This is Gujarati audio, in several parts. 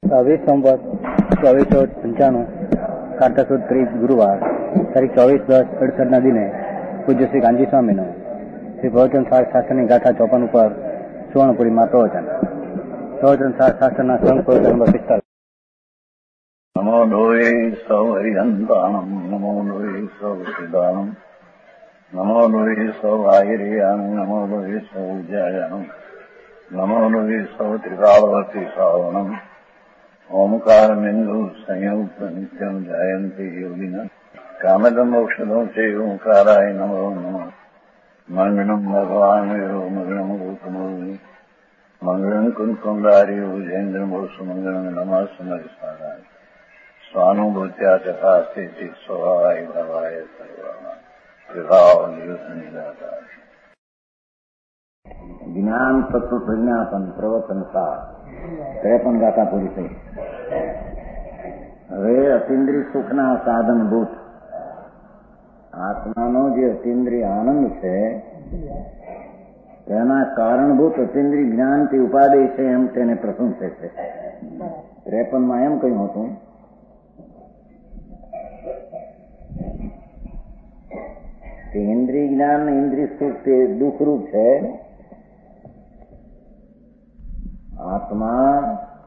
સંવત 2495 કારતક સુદ 30 ગુરુવાર તારીખ 24/10/68 દિને પૂજ્ય શ્રી ગાંધી સ્વામીનો શ્રી પ્રવચન શાસ્ત્રની ગાથા 54 ઉપર સુવર્ણપુરીમાં પ્રવચન શાસ્ત્રના સંઘ પ્રવચન નંબર 45. નમો લોહે સૌ હરિહંતાણમ નમો લોહે સૌ સિદ્ધાણમ નમો લોહે સૌ આયર્યાણમ નમો લોહે સૌ જયાણમ નમો લોહે સૌ ત્રિકાળવતી શ્રાવણમ ઓમકારમિંદુ સંયુક્ત નિત્યમ જયંતિ યોગિના કામદમોક્ષદો છે ઓંકારાય નમો નમઃ. મંગળમ ભગવાન વીરો મંગળમ ગૌતમોર્મિ મંગળમ કુંકુમધારી ઉજેન્દ્રમો સુમંગળમ નમઃ સમરિસ્વાદાય સ્વાનુભૂત્યા તથા સ્થિતિ સ્વભાવાય ભવાય સર્વાના વિભાવ નિયુક્ત નિરાકાર. જ્ઞાન તત્વ પ્રજ્ઞાપન પ્રવચન 53 ગાથા પૂરી થઈ. હવે અતિન્દ્રિય સુખના સાધનભૂત આત્માનો જે અતિન્દ્રિય આનંદ છે તેના કારણભૂત અતિન્દ્રિય જ્ઞાનથી ઉપાદેય છે એમ તેને પ્રશંસે છે. 53 એમ કહ્યું હતું કે ઇન્દ્રિય જ્ઞાન ઇન્દ્રિય સુખ તે દુઃખરૂપ છે. આત્મા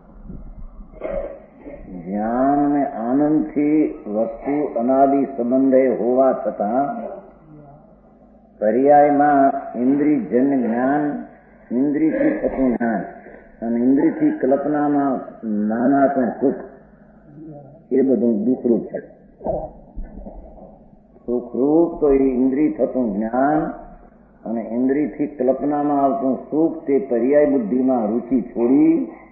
જ્ઞાન અને આનંદથી વસ્તુ અનાદિ સંબંધે હોવા છતાં પર્યાયમાં ઇન્દ્રિયજન્ય જ્ઞાન, ઇન્દ્રિયથી થતું જ્ઞાન અને ઇન્દ્રિયથી કલ્પનામાં નાનાત્મ સુખ એ બધું દુઃખરૂપ છે. સુખરૂપ તો એ ઇન્દ્રિય થતું જ્ઞાન અને ઇન્દ્રિયથી કલ્પનામાં આવતું સુખ તે પર્યાય બુદ્ધિમાં રુચિ છોડી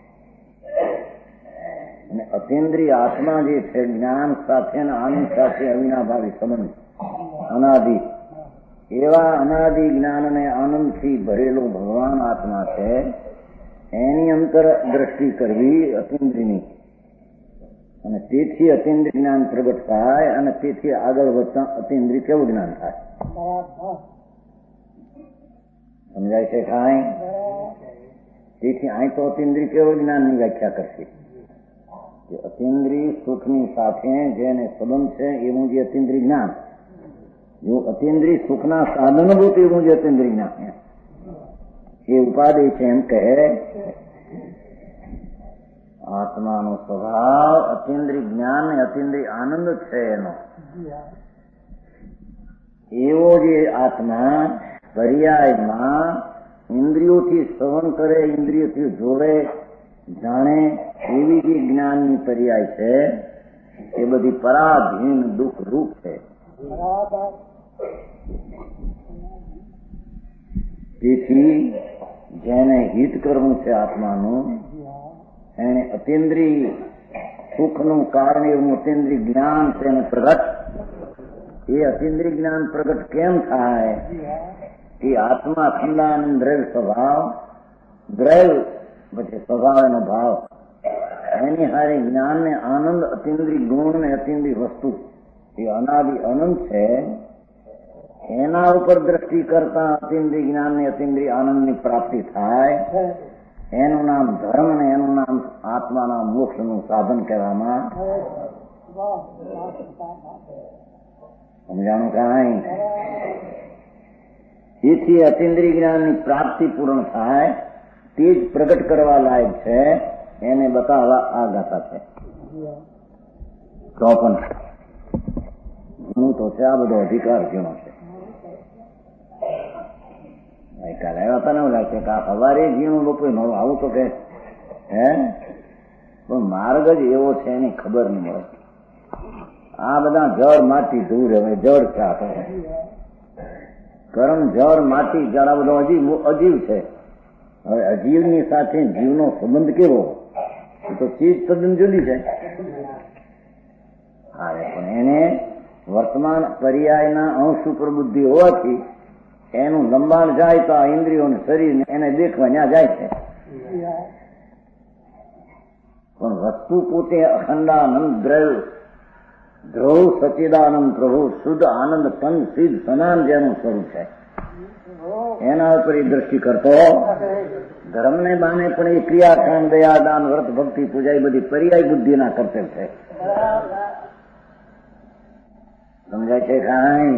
અને અતિન્દ્રિય આત્મા જે છે જ્ઞાન સાથે અને આનંદ સાથે અવિનાભાવી સંબંધ અનાદિ એવા અનાદિ જ્ઞાન અને આનંદથી ભરેલું ભગવાન આત્મા છે એની અંતર દ્રષ્ટિ કરવી અતિન્દ્રિયની અને તેથી અતિન્દ્રિય જ્ઞાન પ્રગટ થાય અને તેથી આગળ વધતા અતિન્દ્રિય કેવું જ્ઞાન થાય સમજાય છે કાંઈ? તેથી અહીં તો અતિન્દ્રિય કેવળ જ્ઞાનની વ્યાખ્યા કરશે કે અતિન્દ્રિય સુખની સાથે જેને સંબંધ છે એવું જે અતિન્દ્રિય જ્ઞાન, જો અતિન્દ્રિય સુખના સાધનભૂત એવું જે અતિન્દ્રિય જ્ઞાન એ ઉપાદેય છે એમ કહે. આત્માનો સ્વભાવ અતિન્દ્રિય જ્ઞાન ને અતિન્દ્રિય આનંદ છે એનો. એવો જે આત્મા પર્યાયમાં ઇન્દ્રિયોથી શ્રવણ કરે, ઇન્દ્રિયોથી જોડે, જાણે એવી જે જ્ઞાનની પર્યાય છે એ બધી પરાધીન દુઃખ રૂપ છે. તેથી જેને હિત કરવું છે આત્માનું એને અતિન્દ્રિય સુખનું કારણ એવું અતિન્દ્રિય જ્ઞાન છે એને પ્રગટ. એ અતિન્દ્રિય જ્ઞાન પ્રગટ કેમ થાય? એ આત્મા ખંડાનંદ દ્રવ્ય સ્વભાવ, દ્રવ્ય પછી સ્વભાવ એનો ભાવ એની હારે જ્ઞાન ને આનંદ અતિન્દ્રિય ગુણ ને અતિન્દ્રિય વસ્તુ એ અનાદિ અનંત છે એના ઉપર દ્રષ્ટિ કરતા અતિન્દ્રિય જ્ઞાન ને અતિન્દ્રિય આનંદની પ્રાપ્તિ થાય. એનું નામ ધર્મ ને એનું નામ આત્માના મોક્ષનું સાધન કહેવામાં. સમજાણું કાંઈ? તેથી અતિન્દ્રિય જ્ઞાનની પ્રાપ્તિ પૂર્ણ થાય તે જ પ્રગટ કરવા લાયક છે એને બતાવવા આ ગાથા છે. 54 હું તો છે આ બધો અધિકાર જેનો છે. કાલે આવ્યા હતા ને એવું લાગે કે આ સવારે જીણું લોકો નવું આવું તો કે હે પણ માર્ગ જ એવો છે એની ખબર નહીં મળે. આ બધા જળ માટી દૂર હવે જળ ક્યાં છે કર્મ જળ માટી જળ આ બધો અજીવ છે. હવે અજીવની સાથે જીવનો સંબંધ કેવો તો ચીજ તદ્દન જુદી છે. હા પણ એને વર્તમાન પર્યાયના અંશ ઉપર બુદ્ધિ હોવાથી એનું લંબાણ જાય તો આ ઇન્દ્રિયોને શરીરને એને દેખવા ત્યાં જાય છે. પણ વસ્તુ પોતે અખંડાનંદ દ્રવ્ય ધ્રુવ સચિદાનંદ પ્રભુ શુદ્ધ આનંદ પંચ સિદ્ધ સનાન જેનું સ્વરૂપ છે એના ઉપર એ દ્રષ્ટિ કરતો ધર્મને બાને પણ એ ક્રિયાકાંડ દયા દાન વ્રત ભક્તિ પૂજા એ બધી પર્યાય બુદ્ધિના કર્તવ્ય છે. સમજાય છે કાંઈ?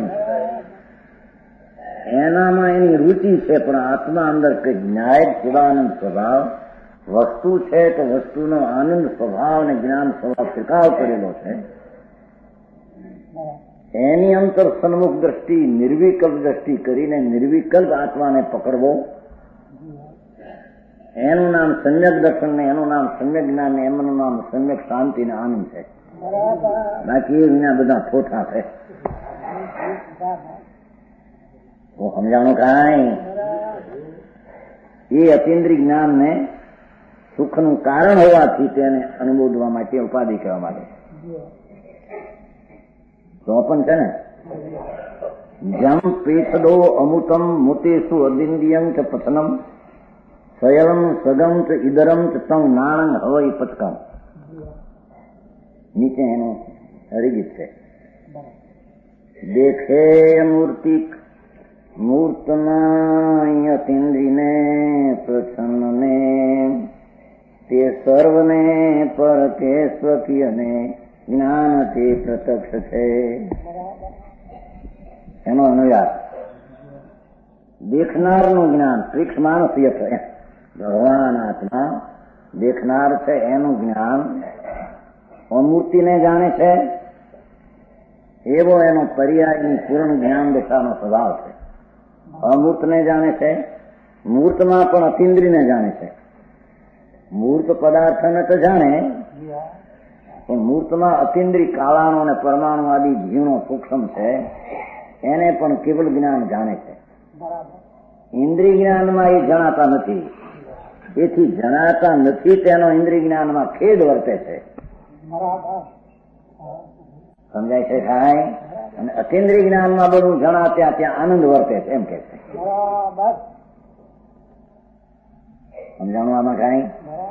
એનામાં એની રુચિ છે, પણ આત્મા અંદર કઈ ન્યાય સદાનંદ સ્વભાવ વસ્તુ છે તો વસ્તુનો આનંદ સ્વભાવ અને જ્ઞાન સ્વભાવ સ્વીકાર કરેલો છે. એની અંતર સન્મુખ દ્રષ્ટિ નિર્વિકલ્પ દ્રષ્ટિ કરીને નિર્વિકલ્પ આત્માને પકડવો, એનું નામ સમ્યક દર્શન ને એનું નામ સમ્યક જ્ઞાન ને એમનું નામ સમ્યક શાંતિ ને આનંદ છે. બાકી એના બધા ખોટા છે. હું સમજાણું કાંઈ? એ અતિન્દ્રિય જ્ઞાન ને સુખનું કારણ હોવાથી તેને અનુભવવા માટે ઉપાધિ કહેવામાં આવે. તો પણ છે ને જમ પેતડો અમૃતમ મુતેશુ અદિન્દ્રિયમ ચ પથનમ સ્વયં સગમ ચ ઇદરમ ચ તમ નાણંગ હવઈ પથકમ. નીચે એનું હરિગીત છે. દેખે મૂર્તિક મૂર્તના અતિન્દ્રિને પ્રસન્નને તે સર્વને પર કે સ્વકીયને જ્ઞાન તે પ્રત્યક્ષ છે. એનો અનુવાદ દેખનારનું જ્ઞાન ત્રિક્ષ માનસીય છે. ભગવાન આત્મા દેખનાર છે એનું જ્ઞાન અમૂર્તિને જાણે છે એવો એનો પર્યાયની પૂર્ણ જ્ઞાન દશાનો સ્વભાવ છે. અમૂર્તને જાણે છે, મૂર્તમાં પણ અતિન્દ્રિયને જાણે છે. મૂર્ત પદાર્થને તો જાણે પણ મૂર્તમાં અતિન્દ્રિય કાળાનો અને પરમાણુ આદિ જીવનો સૂક્ષ્મ છે એને પણ કેવલ જ્ઞાન જાણે છે. ઇન્દ્રિય જ્ઞાનમાં એ જણાતા નથી. એથી જણાતા નથી તેનો ઇન્દ્રિય જ્ઞાનમાં ખેદ વર્તે છે. સમજાય છે કાંઈ? અને અતિન્દ્રિય જ્ઞાનમાં બધું જણાત્યા ત્યાં આનંદ વર્તે છે એમ કે છે. સમજાણું આમાં કાંઈ?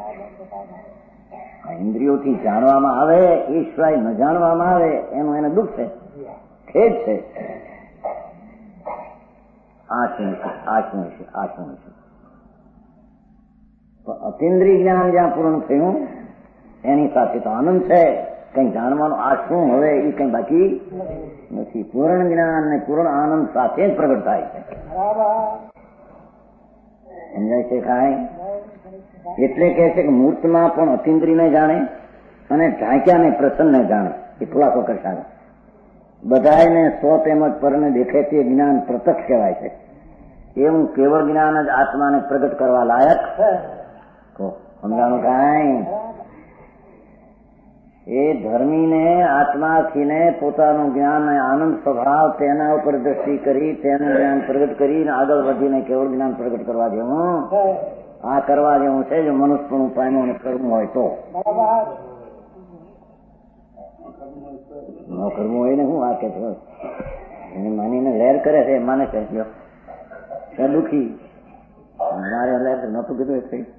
ઇન્દ્રિયોથી જાણવામાં આવે એ સિવાય ન જાણવામાં આવે એનું એને દુઃખ છે, ખેદ છે. આ શું છે, આ શું છે, આ શું છે. અતિન્દ્રિય જ્ઞાન જ્યાં પૂર્ણ થયું એની સાથે તો આનંદ છે. કઈ જાણવાનું આ શું હવે એ કઈ બાકી નથી. પૂર્ણ જ્ઞાન ને પૂર્ણ આનંદ સાથે જ પ્રગટ થાય છે. સમજાય છે કાંઈ? એટલે કહે છે કે મૂર્તમાં પણ અતિન્દ્રિયને જાણે અને ઢાંક્યાને પ્રસન્નને જાણે. એ ખુલાસો કરશે. બધાને સ્વ તેમજ પરને દેખે તે જ્ઞાન પ્રત્યક્ષ કહેવાય છે. એવું કેવળ જ્ઞાન જ આત્માને પ્રગટ કરવા લાયક. સમજાણું કાંઈ? એ ધર્મીને આત્માથીને પોતાનું જ્ઞાન અને આનંદ સ્વભાવ તેના ઉપર દ્રષ્ટિ કરી તેનું જ્ઞાન પ્રગટ કરીને આગળ વધીને કેવળ જ્ઞાન પ્રગટ કરવા જેવું આ કરવા જેવું છે. જો મનુષ્યનું પામ્યું અને કરવું હોય તો ન કરવું હોય ને હું આ કે એની માનીને લહેર કરે છે. માને છે દુઃખી મારે લહેર નતું કીધું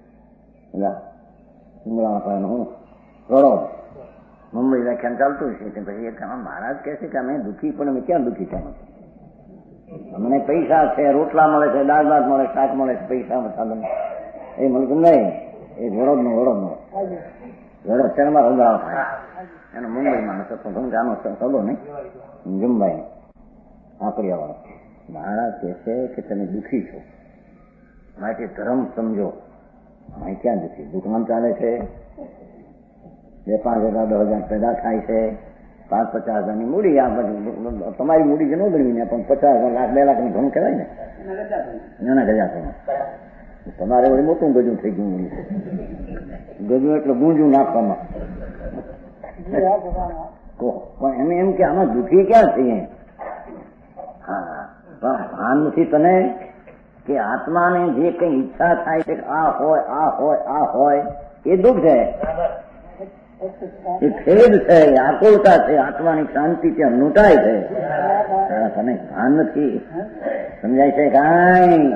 હું રડો. મુંબઈ વ્યાખ્યાન ચાલતું છે પછી મહારાજ કહે છે કે અમે દુઃખી પણ અમે ક્યાં દુઃખી થયા? અમને પૈસા છે, રોટલા મળે છે, દાળ ભાત મળે, શાક મળે છે, પૈસા સાધન એ મળતું નહીં. એ વડોદ નો વડોદ શહેરમાં રંગાવા થાય એનો મુંબઈમાં ગાનો સગો નહીં જુમભાઈ આકડિયા વાળો. મહારાજ કહે છે કે તમે દુઃખી છો માટે ધર્મ સમજો. અહીં ક્યાં દુઃખી? દુકાન ચાલે છે, 2-5 હજાર 10,000 પેદા થાય છે, 5-50 હજારની મૂડી. આ બધું તમારી મૂડી જે ન ગણવીને પણ 50,000 લાખ 2 લાખની ઘણું કહેવાય ને. નાના ગજા છે. તમારે વળી મોટું ગજું થઈ ગયું. મૂડી ગજું એટલે ગુંજું નાખવામાં. પણ એને એમ કે આમાં દુઃખી ક્યાં છીએ? હા, પણ ભાન નથી તને કે આત્માને જે કઈ ઈચ્છા થાય છે આ હોય આ હોય આ હોય એ દુઃખ છે, એ ખેદ છે, એ આકુલતા છે. આત્માની શાંતિ ત્યાં લૂંટાય છે. તને ભાન નથી. સમજાય છે કાંઈ?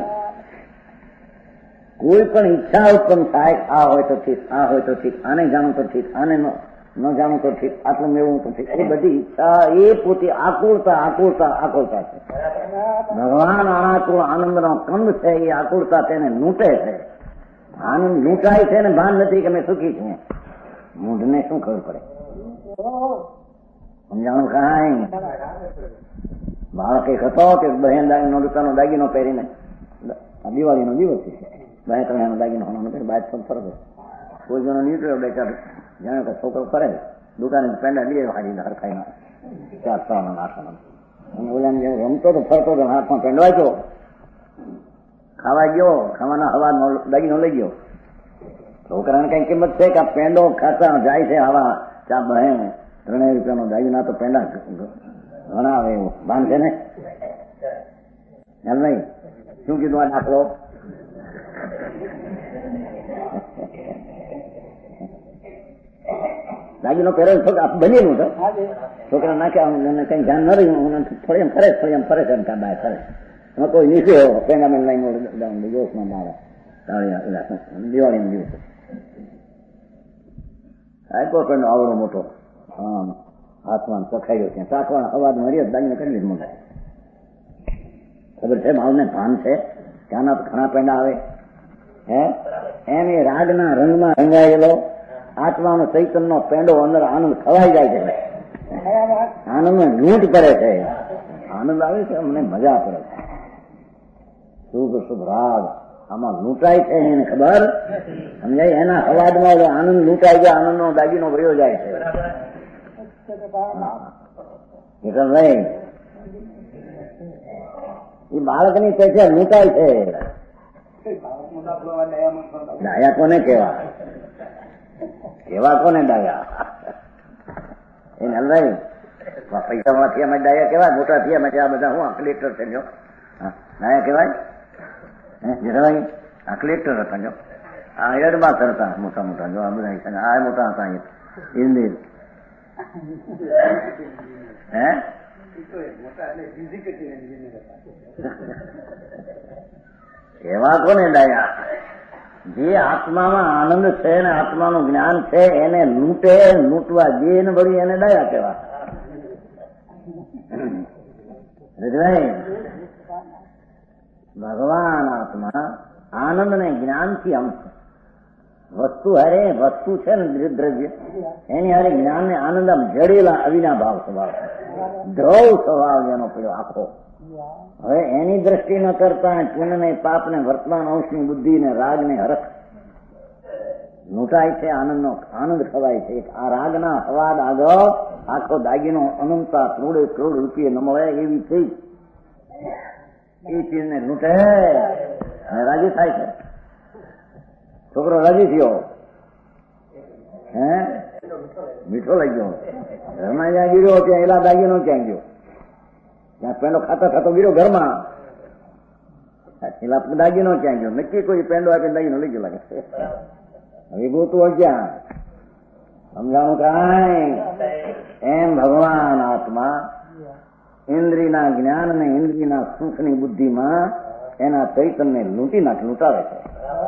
કોઈ પણ ઈચ્છા ઉત્પન્ન થાય આ હોય તો ઠીક, આ હોય તો ઠીક, આને જાણો તો ઠીક, આને ન જાણું તો ઠીક, આટલું મેળવું તો ઠીક. એ બધી ઈચ્છા એ પોતે આકુળતા છે. ભગવાન અનાકુળ આનંદનો કંદ છે. એ આકુળતા તેને લૂંટે છે. આનંદ લૂંટાય છે ને ભાન નથી કે અમે સુખી છીએ. મૂઢને શું ખબર પડે? સમજાણું કાંઈ? બાળક એક હતો કે બહેન રૂપિયાનો દાગીનો પહેરીને, દિવાળીનો દિવસ છે, 2-3 દાગીનો બાદ ફરતો કોઈ જણો નીકળ્યો, 2-4 જાણે કે છોકરો ફરે દુકાને પેંડા લઈએ હારીને હરખાઈને 4-6 ઓલાને જેવું રમતો તો ફરતો તો હાથમાં પેંડો આપ્યો, ખાવા ગયો, ખાવાના હવાનો દાગીનો લઈ ગયો. છોકરાને કઈ કિંમત છે કે આ પેંડો ખાતા જાય છે આવા ચા બહેન 3 રૂપિયાનો દાગીના તો પેંડા ઘણા આવે એવું ભાન છે ને? એમ નહીં? શું કીધું આ દાખલો? દાગીનો પહેરેલો છોકરા બનેલું તો છોકરા નાખ્યા કઈ ધ્યાન ન રહ્યું, થોડી એમ ફરે છે એમ ફરે છે, એમ કાંઈ ફરે એમાં કોઈ નીકળ્યો પેંડામેન લઈને જોશમાં મારે દિવાળીનો દિવસ આપ્યો પેંડો આવડો મોટો, હા હાથમાં ચખાયો છે, ચાખવાનો અવાજ મર્યો, દાગીને કરી લીધું. મને ખબર છે, મારું ભાન છે કે આના ઘણા પેંડા આવે હે. એમ એ રાગના રંગમાં રંગાયેલો આત્માનો ચૈતનનો પેંડો અંદર આનંદ ખવાઈ જાય છે, આનંદમાં લૂંટ કરે છે, આનંદ આવે છે, અમને મજા પડે છે. શુભ શુભ રાગ આમાં લૂંટાય છે એને ખબર સમજાય? એના અવાજમાં આનંદ લૂંટાઈ જાય, આનંદનો દાગીનો ભર્યો જાય છે. નહીં એ બાળકની પેટે લૂંટાય છે. ડાયા કોને કેવા? કેવા કોને ડાયા? એ નલભાઈ પૈસા માંથી અમે ડાયા કેવાય? મોટા થયા અમે આ બધા હું કલેક્ટર છે જો ડાયા કેવાય? જરાભાઈ આ કલેક્ટર હતા જો, આ હેડમાસ્ટર હતા મોટા મોટા જો, આ બધા આ મોટા હતા હિન્દી હે એવા કોને ડાયા? જે આત્મામાં આનંદ છે ને આત્માનું જ્ઞાન છે એને લૂંટે, લૂંટવા દે ને વળી એને ડાયા કેવા. ભગવાન આત્મા આનંદ ને જ્ઞાન થી આમ વસ્તુ હારે વસ્તુ છે ને દ્રવ્ય એની હારે જ્ઞાન ને આનંદ આમ જડેલા અવિનાભાવ સ્વભાવ, દ્રવ સ્વભાવ જેનો પડ્યો આખો. હવે એની દ્રષ્ટિ ન કરતા પુણ્ય ને પાપ ને વર્તમાન અંશની બુદ્ધિ ને રાગ ને હરખ લૂંટાય છે, આનંદનો આનંદ ખવાય છે. આ રાગના હવાદ આગળ આખો દાગીનો અનંતા કરોડે કરોડ રૂપિયે ન મળે એવી થઈ એ ચીજને લૂંટે અને રાજી થાય છે. છોકરો રાજી થયો, હે મીઠો લઈ ગયો, ઘરમાં જ્યાં ગીર્યો ત્યાં એલા દાગીનો ક્યાં ગયો, ત્યાં પેંડો ખાતા ખાતો ગીર્યો ઘરમાં, એલા દાગીનો ક્યાં ગયો? નક્કી કોઈ પેંડો આપીને દાગીનો લઈ ગયો લાગે. હવે ગોતું ક્યાં? સમજાણું કાંઈ? એમ ભગવાન આત્મા ઇન્દ્રિયના જ્ઞાન અને ઇન્દ્રિયના સુખની બુદ્ધિમાં એના ચૈતન્ય લૂંટાવે છે.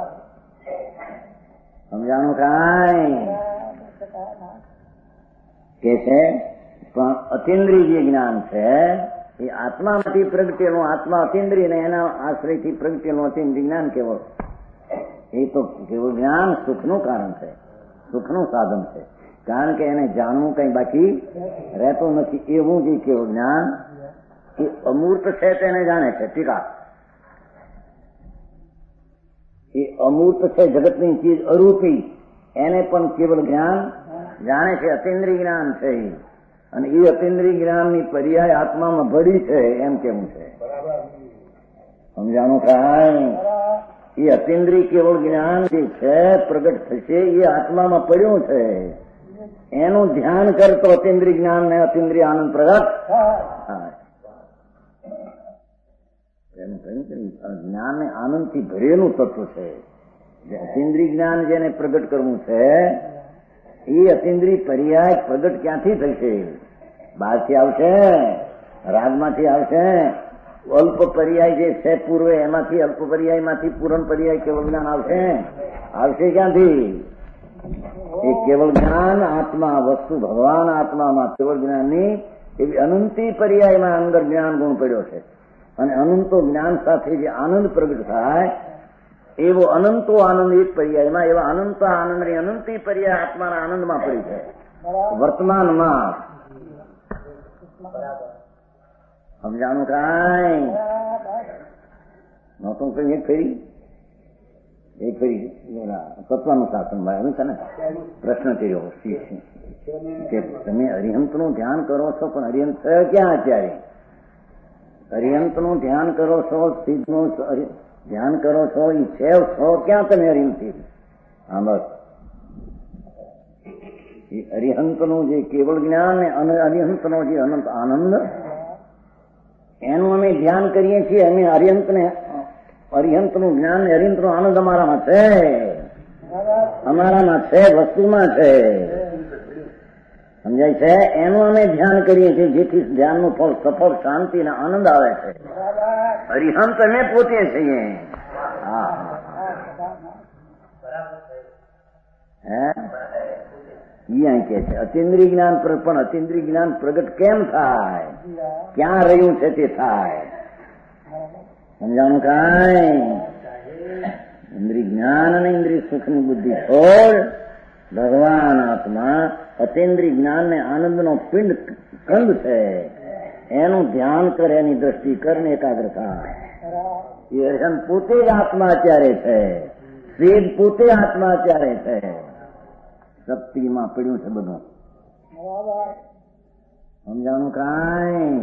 સમજાણું કાંઈ? કે છે પણ અતિન્દ્રિય જે જ્ઞાન છે એ આત્મામાંથી પ્રગટેલું, આત્મા અતિન્દ્રિય ને એના આશ્રયથી પ્રગટેલું અતિન્દ્રિય જ્ઞાન કેવળ એ તો કેવળ જ્ઞાન સુખનું કારણ છે, સુખનું સાધન છે. કારણ કે એને જાણવું કઈ બાકી રહેતું નથી. એવું જે કેવું જ્ઞાન એ અમૂર્ત છે તેને જાણે છે. ટીકા એ અમૂર્ત છે, જગતની ચીજ અરૂપી, એને પણ કેવળ જ્ઞાન જાણે છે, અતિન્દ્રિય જ્ઞાન છે. અને એ અતિન્દ્રિય જ્ઞાનની પર્યાય આત્મામાં ભળી છે એમ કેવું છે. સમજાણું કાંઈ? એ અતિન્દ્રિય કેવળ જ્ઞાન જે છે પ્રગટ થશે એ આત્મામાં પડ્યું છે. એનું ધ્યાન કરતો અતિન્દ્રિય જ્ઞાન ને અતિન્દ્રિય આનંદ પ્રગટ એનું કહ્યું કે જ્ઞાન ને આનંદ થી ભરેલું તત્વ છે. અતિન્દ્રિય જ્ઞાન જેને પ્રગટ કરવું છે એ અતિન્દ્રિય પર્યાય પ્રગટ ક્યાંથી થશે? બહારથી આવશે, રાગમાંથી આવશે. અલ્પ પર્યાય જે છે પૂર્વે એમાંથી અલ્પ પર્યાયમાંથી પૂરણ પર્યાય કેવળ જ્ઞાન આવશે ક્યાંથી? એ કેવળ જ્ઞાન આત્મા વસ્તુ ભગવાન આત્મામાં કેવળ જ્ઞાનની એવી અનંતી પર્યાયમાં અંદર જ્ઞાન ગુણ પડ્યો છે. અને અનંતો જ્ઞાન સાથે જે આનંદ પ્રગટ થાય એવો અનંતો આનંદ એક પર્યાયમાં એવા અનંત આનંદની અનંતી પર્યાય આત્માના આનંદમાં પડી છે વર્તમાનમાં. સમજાણું કાંઈ નહોતું કઈ એક ફેરી તત્વનું શાસન ભાઈ છે ને પ્રશ્ન કર્યો કે તમે અરિહંતનું ધ્યાન કરો છો પણ અરિહંત ક્યાં અત્યારે? અરિહંતનું ધ્યાન કરો છો, સિદ્ધનું ધ્યાન કરો છો, એ છે છો ક્યાં તમે અરિહંતથી? હા બસ એ અરિહંતનું જે કેવળ જ્ઞાન અને અરિહંતનો જે અનંત આનંદ એનું અમે ધ્યાન કરીએ છીએ. અમે અરિહંતનું જ્ઞાન અરિહંતનો આનંદ અમારામાં છે, વસ્તુમાં છે, સમજાય છે? એનું અમે ધ્યાન કરીએ છીએ જેથી ધ્યાનનું ફળ સફળ શાંતિ અને આનંદ આવે છે. અરિહંત અમે પોતે છીએ. કે છે અતિન્દ્રિય જ્ઞાન પણ અતિન્દ્રિય જ્ઞાન પ્રગટ કેમ થાય? ક્યાં રહ્યું છે તે થાય? સમજાણું કાંઈ? ઇન્દ્રિય જ્ઞાન અને ઇન્દ્રિય સુખની બુદ્ધિ છોડ. ભગવાન આત્મા અતિન્દ્રિય જ્ઞાન ને આનંદનો પિંડ કંદ છે. એનું ધ્યાન કરે, એની દ્રષ્ટિ કરીને એકાગ્ર થાય. એ અર્જન પોતે જ આત્મા અત્યારે છે, વેદ પોતે આત્મા અત્યારે છે. શક્તિમાં પડ્યું છે બધું. સમજાણું કાંઈ?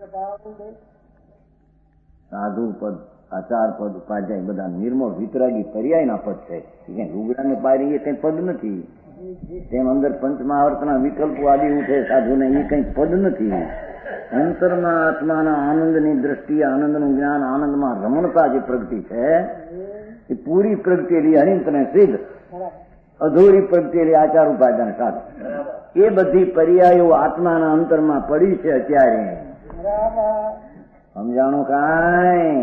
સાધુ પદ, આચાર પદ, ઉપાધ્યાય બધા નિર્મળ વિતરાગી પર્યાયના પદ છે. કઈ લુગડાને પારી એ કઈ પદ નથી. તેમ અંદર પંચમહાવર્તના વિકલ્પો આદિ ઉઠે સાધુને, એ કઈ પદ નથી. અંતરમાં આત્માના આનંદની દ્રષ્ટિએ આનંદનું જ્ઞાન, આનંદમાં રમણતા જે પ્રગતિ છે એ પૂરી પ્રગટેલી હરિંત ને સિદ્ધ, અધૂરી પ્રગટેલી આચાર ઉપાદાન સાધુ, એ બધી પર્યાયો આત્માના અંતરમાં પડી છે અત્યારે. સમજાણું કાંઈ?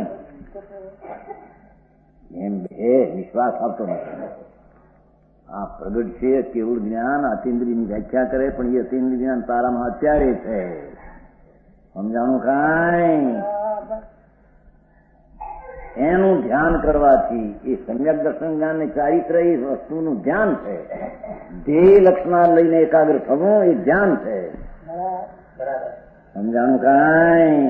એમ બે વિશ્વાસ આવતો નથી. આ પ્રગટ છે કેવળ જ્ઞાન અતિન્દ્રિયની વ્યાખ્યા કરે, પણ એ અતિન્દ્રિય જ્ઞાન તારામાં અત્યારે છે. સમજાણું કાંઈ? એનું ધ્યાન કરવાથી એ સમ્યક દર્શન જ્ઞાન ને ચારિત્ર એ વસ્તુનું ધ્યાન છે. ધ્યેય લક્ષણા લઈને એકાગ્ર થવું એ ધ્યાન છે. સમજાણું કાંઈ?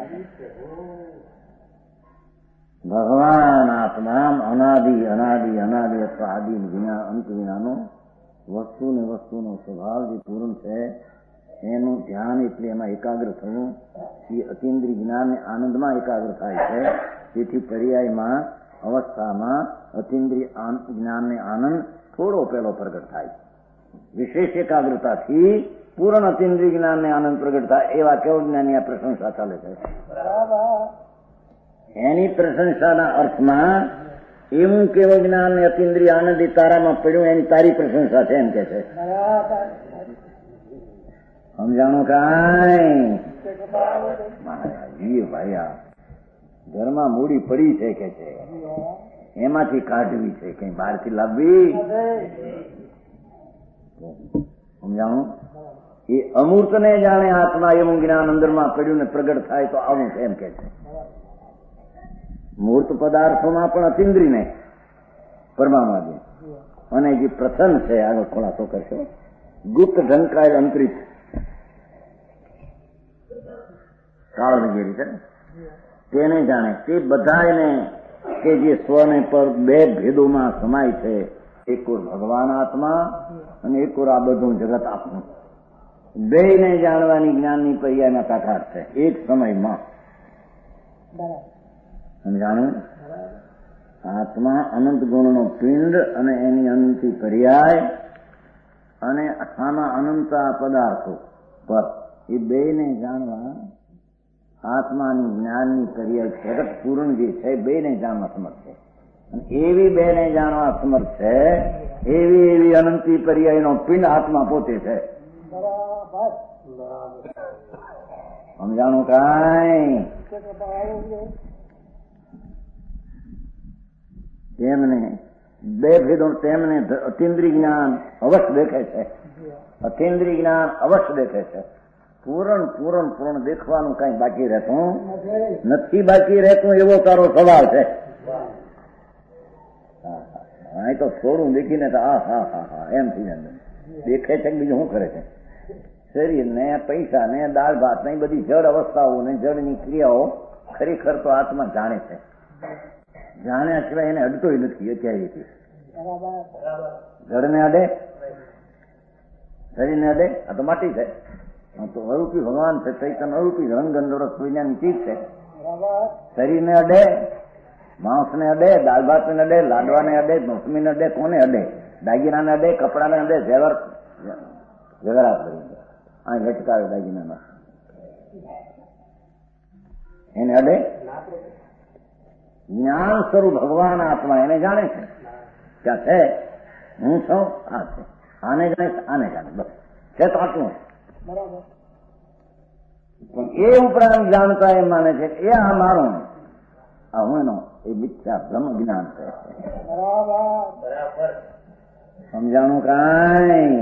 ભગવાન આત્મા અનાદિ અનાદિ અનાદિ અથવા આદિ વિના અંત વિનાનો વસ્તુ ને વસ્તુનો સ્વભાવ જે પૂર્ણ છે એનું ધ્યાન, એટલે એમાં એકાગ્ર થવું. એ અતિન્દ્રિય જ્ઞાન ને આનંદમાં એકાગ્ર થાય છે. તેથી પર્યાયમાં અવસ્થામાં અતિન્દ્રિય જ્ઞાન ને આનંદ થોડો પેલો પ્રગટ થાય. વિશેષ એકાગ્રતાથી પૂર્ણ અતિન્દ્રિય જ્ઞાન ને આનંદ પ્રગટ થાય. એવા કેવળ જ્ઞાનની આ પ્રશંસા ચાલે છે. એની પ્રશંસાના અર્થમાં એવું કેવળ જ્ઞાન ને અતિન્દ્રિય આનંદ તારામાં પડ્યું, એની તારી પ્રશંસા છે એમ કે છે. સમજાણું કાંઈ? ભાઈ આ ઘરમાં મૂડી પડી છે કે છે, એમાંથી કાઢવી છે, કઈ બહારથી લાવવી. સમજાણું? એ અમૂર્ત ને જાણે આત્મા એવું જ્ઞાન અંદરમાં પડ્યું ને પ્રગટ થાય તો આવું છે એમ કે છે. મૂર્ત પદાર્થોમાં પણ અતિન્દ્રિય ને પરમાણુ અને જે પ્રથમ છે, આગળ ખોલાસો કરશો, ગુપ્ત ઢંકાયેલ અંતરિક્ષ કાળ વગેરે છે તેને જાણે. તે બધાને કે જે સ્વને પર બે ભેદોમાં સમાય છે, એક ઓર ભગવાન આત્મા અને એક ઓર આ બધું જગત આપનું, બે ને જાણવાની જ્ઞાનની પર્યાયમાં તાકાત છે એક સમયમાં. સમજાણું? આત્મા અનંત ગુણનો પિંડ અને એની અનંતી પર્યાય અને આના અનંતા પદાર્થો પર, એ બે ને જાણવા આત્માની જ્ઞાનની પર્યાય પ્રગટ પૂર્ણ જે છે બે ને જાણવા સમર્થ છે. અને એવી બે ને જાણવા સમર્થ છે, એવી અનંતી પર્યાયનો પિંડ આત્મા પોતે છે. સમજાણું કાંઈ? તેમને બે ભેદો તેમને અતિન્દ્રિય જ્ઞાન અવશ્ય દેખે છે, અતિન્દ્રિય જ્ઞાન અવશ્ય દેખે છે. પૂર્ણ દેખવાનું કઈ બાકી રહેતું નથી. બાકી રહેતું એવો તારો સવાલ છે. અહીં તો થોડું દેખીને તો હા એમ થઈ જાય. દેખે છે બીજું શું કરે છે? શરીર ને પૈસા ને દાળ ભાત ને બધી જળ અવસ્થાઓ ને જળની ક્રિયાઓ ખરેખર તો આત્મા જાણે છે. જાણ્યા સિવાય એને અડતોય નથી અત્યારેથી. જળને અડે, શરીરને અડે, આ તો માટી છે. તો અરૂપી ભગવાન છે, ચૈતન્ય અરૂપી રંગંદરસ વિજ્ઞાનની ચીજ છે. શરીરને અડે, માંસને અડે, દાળ ભાતને અડે, લાડવાને અડે, મોસમીને અડે, કોને અડે? દાગીનાને અડે, કપડાને અડે, ઝેવરાત આ લટકાવે દાગીનામાં એને અડે. જ્ઞાન સ્વરૂપ ભગવાન આત્મા એને જાણે છે. ક્યાં છે? હું છું, આ છે. આને જાણે, આને જાણે, બસ છે તો આટલું. પણ એ ઉપરાંત જાણતા એમ માને છે એ આ મારો, આ હું એનો એ મિથ્યા બ્રહ્મ જ્ઞાન છે. સમજાણું કાંઈ?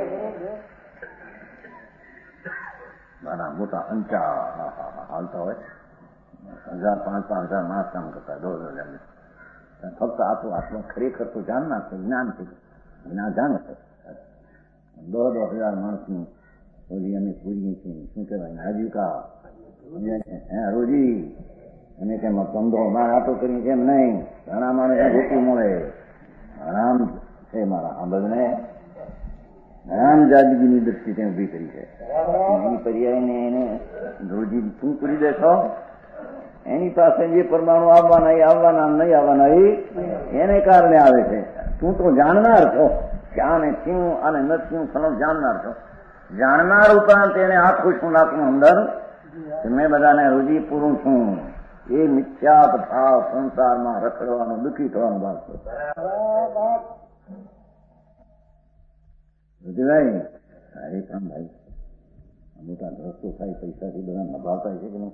મારા મોટા અંચા હાલતા હોય, 1000-5,000 માસ કામ કરતા, 2,000. ફક્ત આત્મા ખરેખર તો જાણનાર છે, જ્ઞાન છે, જ્ઞાન જાણે છે. 10,000 માણસની ઓલી અમે પૂરીએ છીએ, શું કહેવાય, આજીવિકા રોજી અને તેમાં ધંધો મારે આટો કરી કેમ નહીં? ઘણા માણસ રોટી મળે, આરામ છે મારા આંબળને આરામ જાદગીની દ્રષ્ટિ ત્યાં ઉભી કરી છે. એની પર્યાયને એને રોજી શું કરી દેશો? એની પાસે જે પરમાણુ આવવાના એ આવવાના નહીં આવવાના એને કારણે આવે છે. તું તો જાણનાર છો કે આને થયું આને નથી થયું, સનો જાણનાર છો. જાણનાર ઉપરાંત એને આખું શું નાખવું અંદર મેં બધાને રોજી પૂરું છું. એ મિથ્યાત ભાવ સંસારમાં રખડવાનો, દુઃખી થવાનો ભાગ છે. ભાઈ સારી કામ ભાઈ, મોટા રસ્તો થાય, પૈસાથી બધા નભાવતા છે કે નહીં?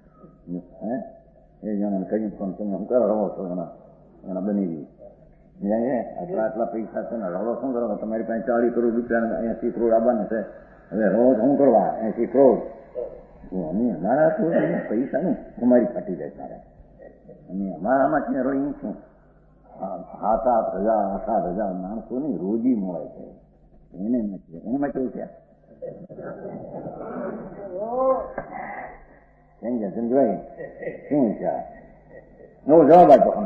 એ જણાને કહ્યું પણ તમે શું કરો રહો છો? એના બની ગઈ આટલા પૈસા છે ને રહો શું કરો? તમારી પાસે 40 કરોડ રૂપિયા 80 કરોડ આવવાના છે, હવે રહો શું કરવા? 80 કરોડ અમારા પૈસા ને કુમારી ફાટી જાય તારે. અને અમારામાં છે રોઈ શું 7,000 માણસોની રોજી મળે છે. એનામાં કેવું છે? સમજવાય શું છે? નવો જવાબ આપો અમે.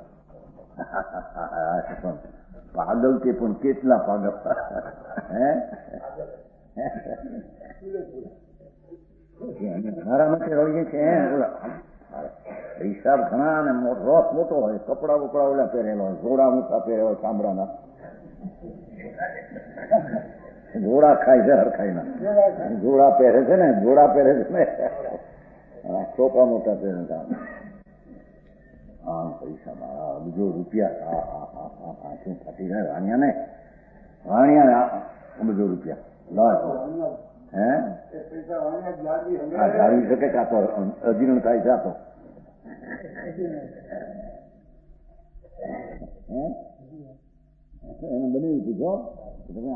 પાગલ કે પણ કેટલા પાગલ! મારા માટે રોઈએ છે હિસાબ ઘણા ને રોસ મોટો હોય, કપડા બપડા ઓલા પહેરેલો હોય, ઘોડા મોટા પહેરેલા હોય, ચામડાના ઘોડા ખાય છે હરખાઈના, ઘોડા પહેરે છે ને, ઘોડા પહેરે છે ને, ચોપા મોટા પહેરે. હા પૈસા મારા બીજો રૂપિયા શું ફાટી જાય વાણિયા ને, બીજો રૂપિયા જાળવી શકે કે આપો અજીર્ણ થાય છે આપો. એને બની પૂછો તમે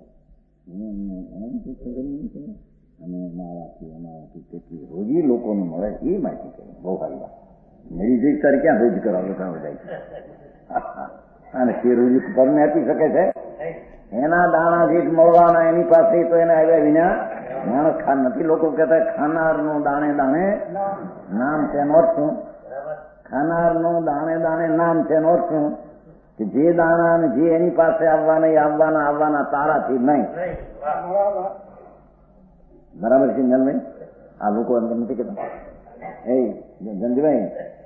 અને અમારાથી કેટલી રોજી લોકોને મળે એ માહિતી કરે. બહુ સારી વાત. મેરી જઈ તારે ક્યાં રોજ કરાવો જાય છે? અને તે રોજી તમને આપી શકે છે? એના દાણા જે મળવાના એની પાસે તો એને આવ્યા વિના માણસ ખાન નથી. લોકો કહેતા ખાનારનું દાણે દાણે નામ છે નો શું? ખાનારનું દાણે દાણે નામ છે નો શું? કે જે દાણા ને જે એની પાસે આવવાના તારાથી નહીં. બરાબર છે જનભાઈ? આ લોકો અંદર નથી કહેતા એ જંજભાઈ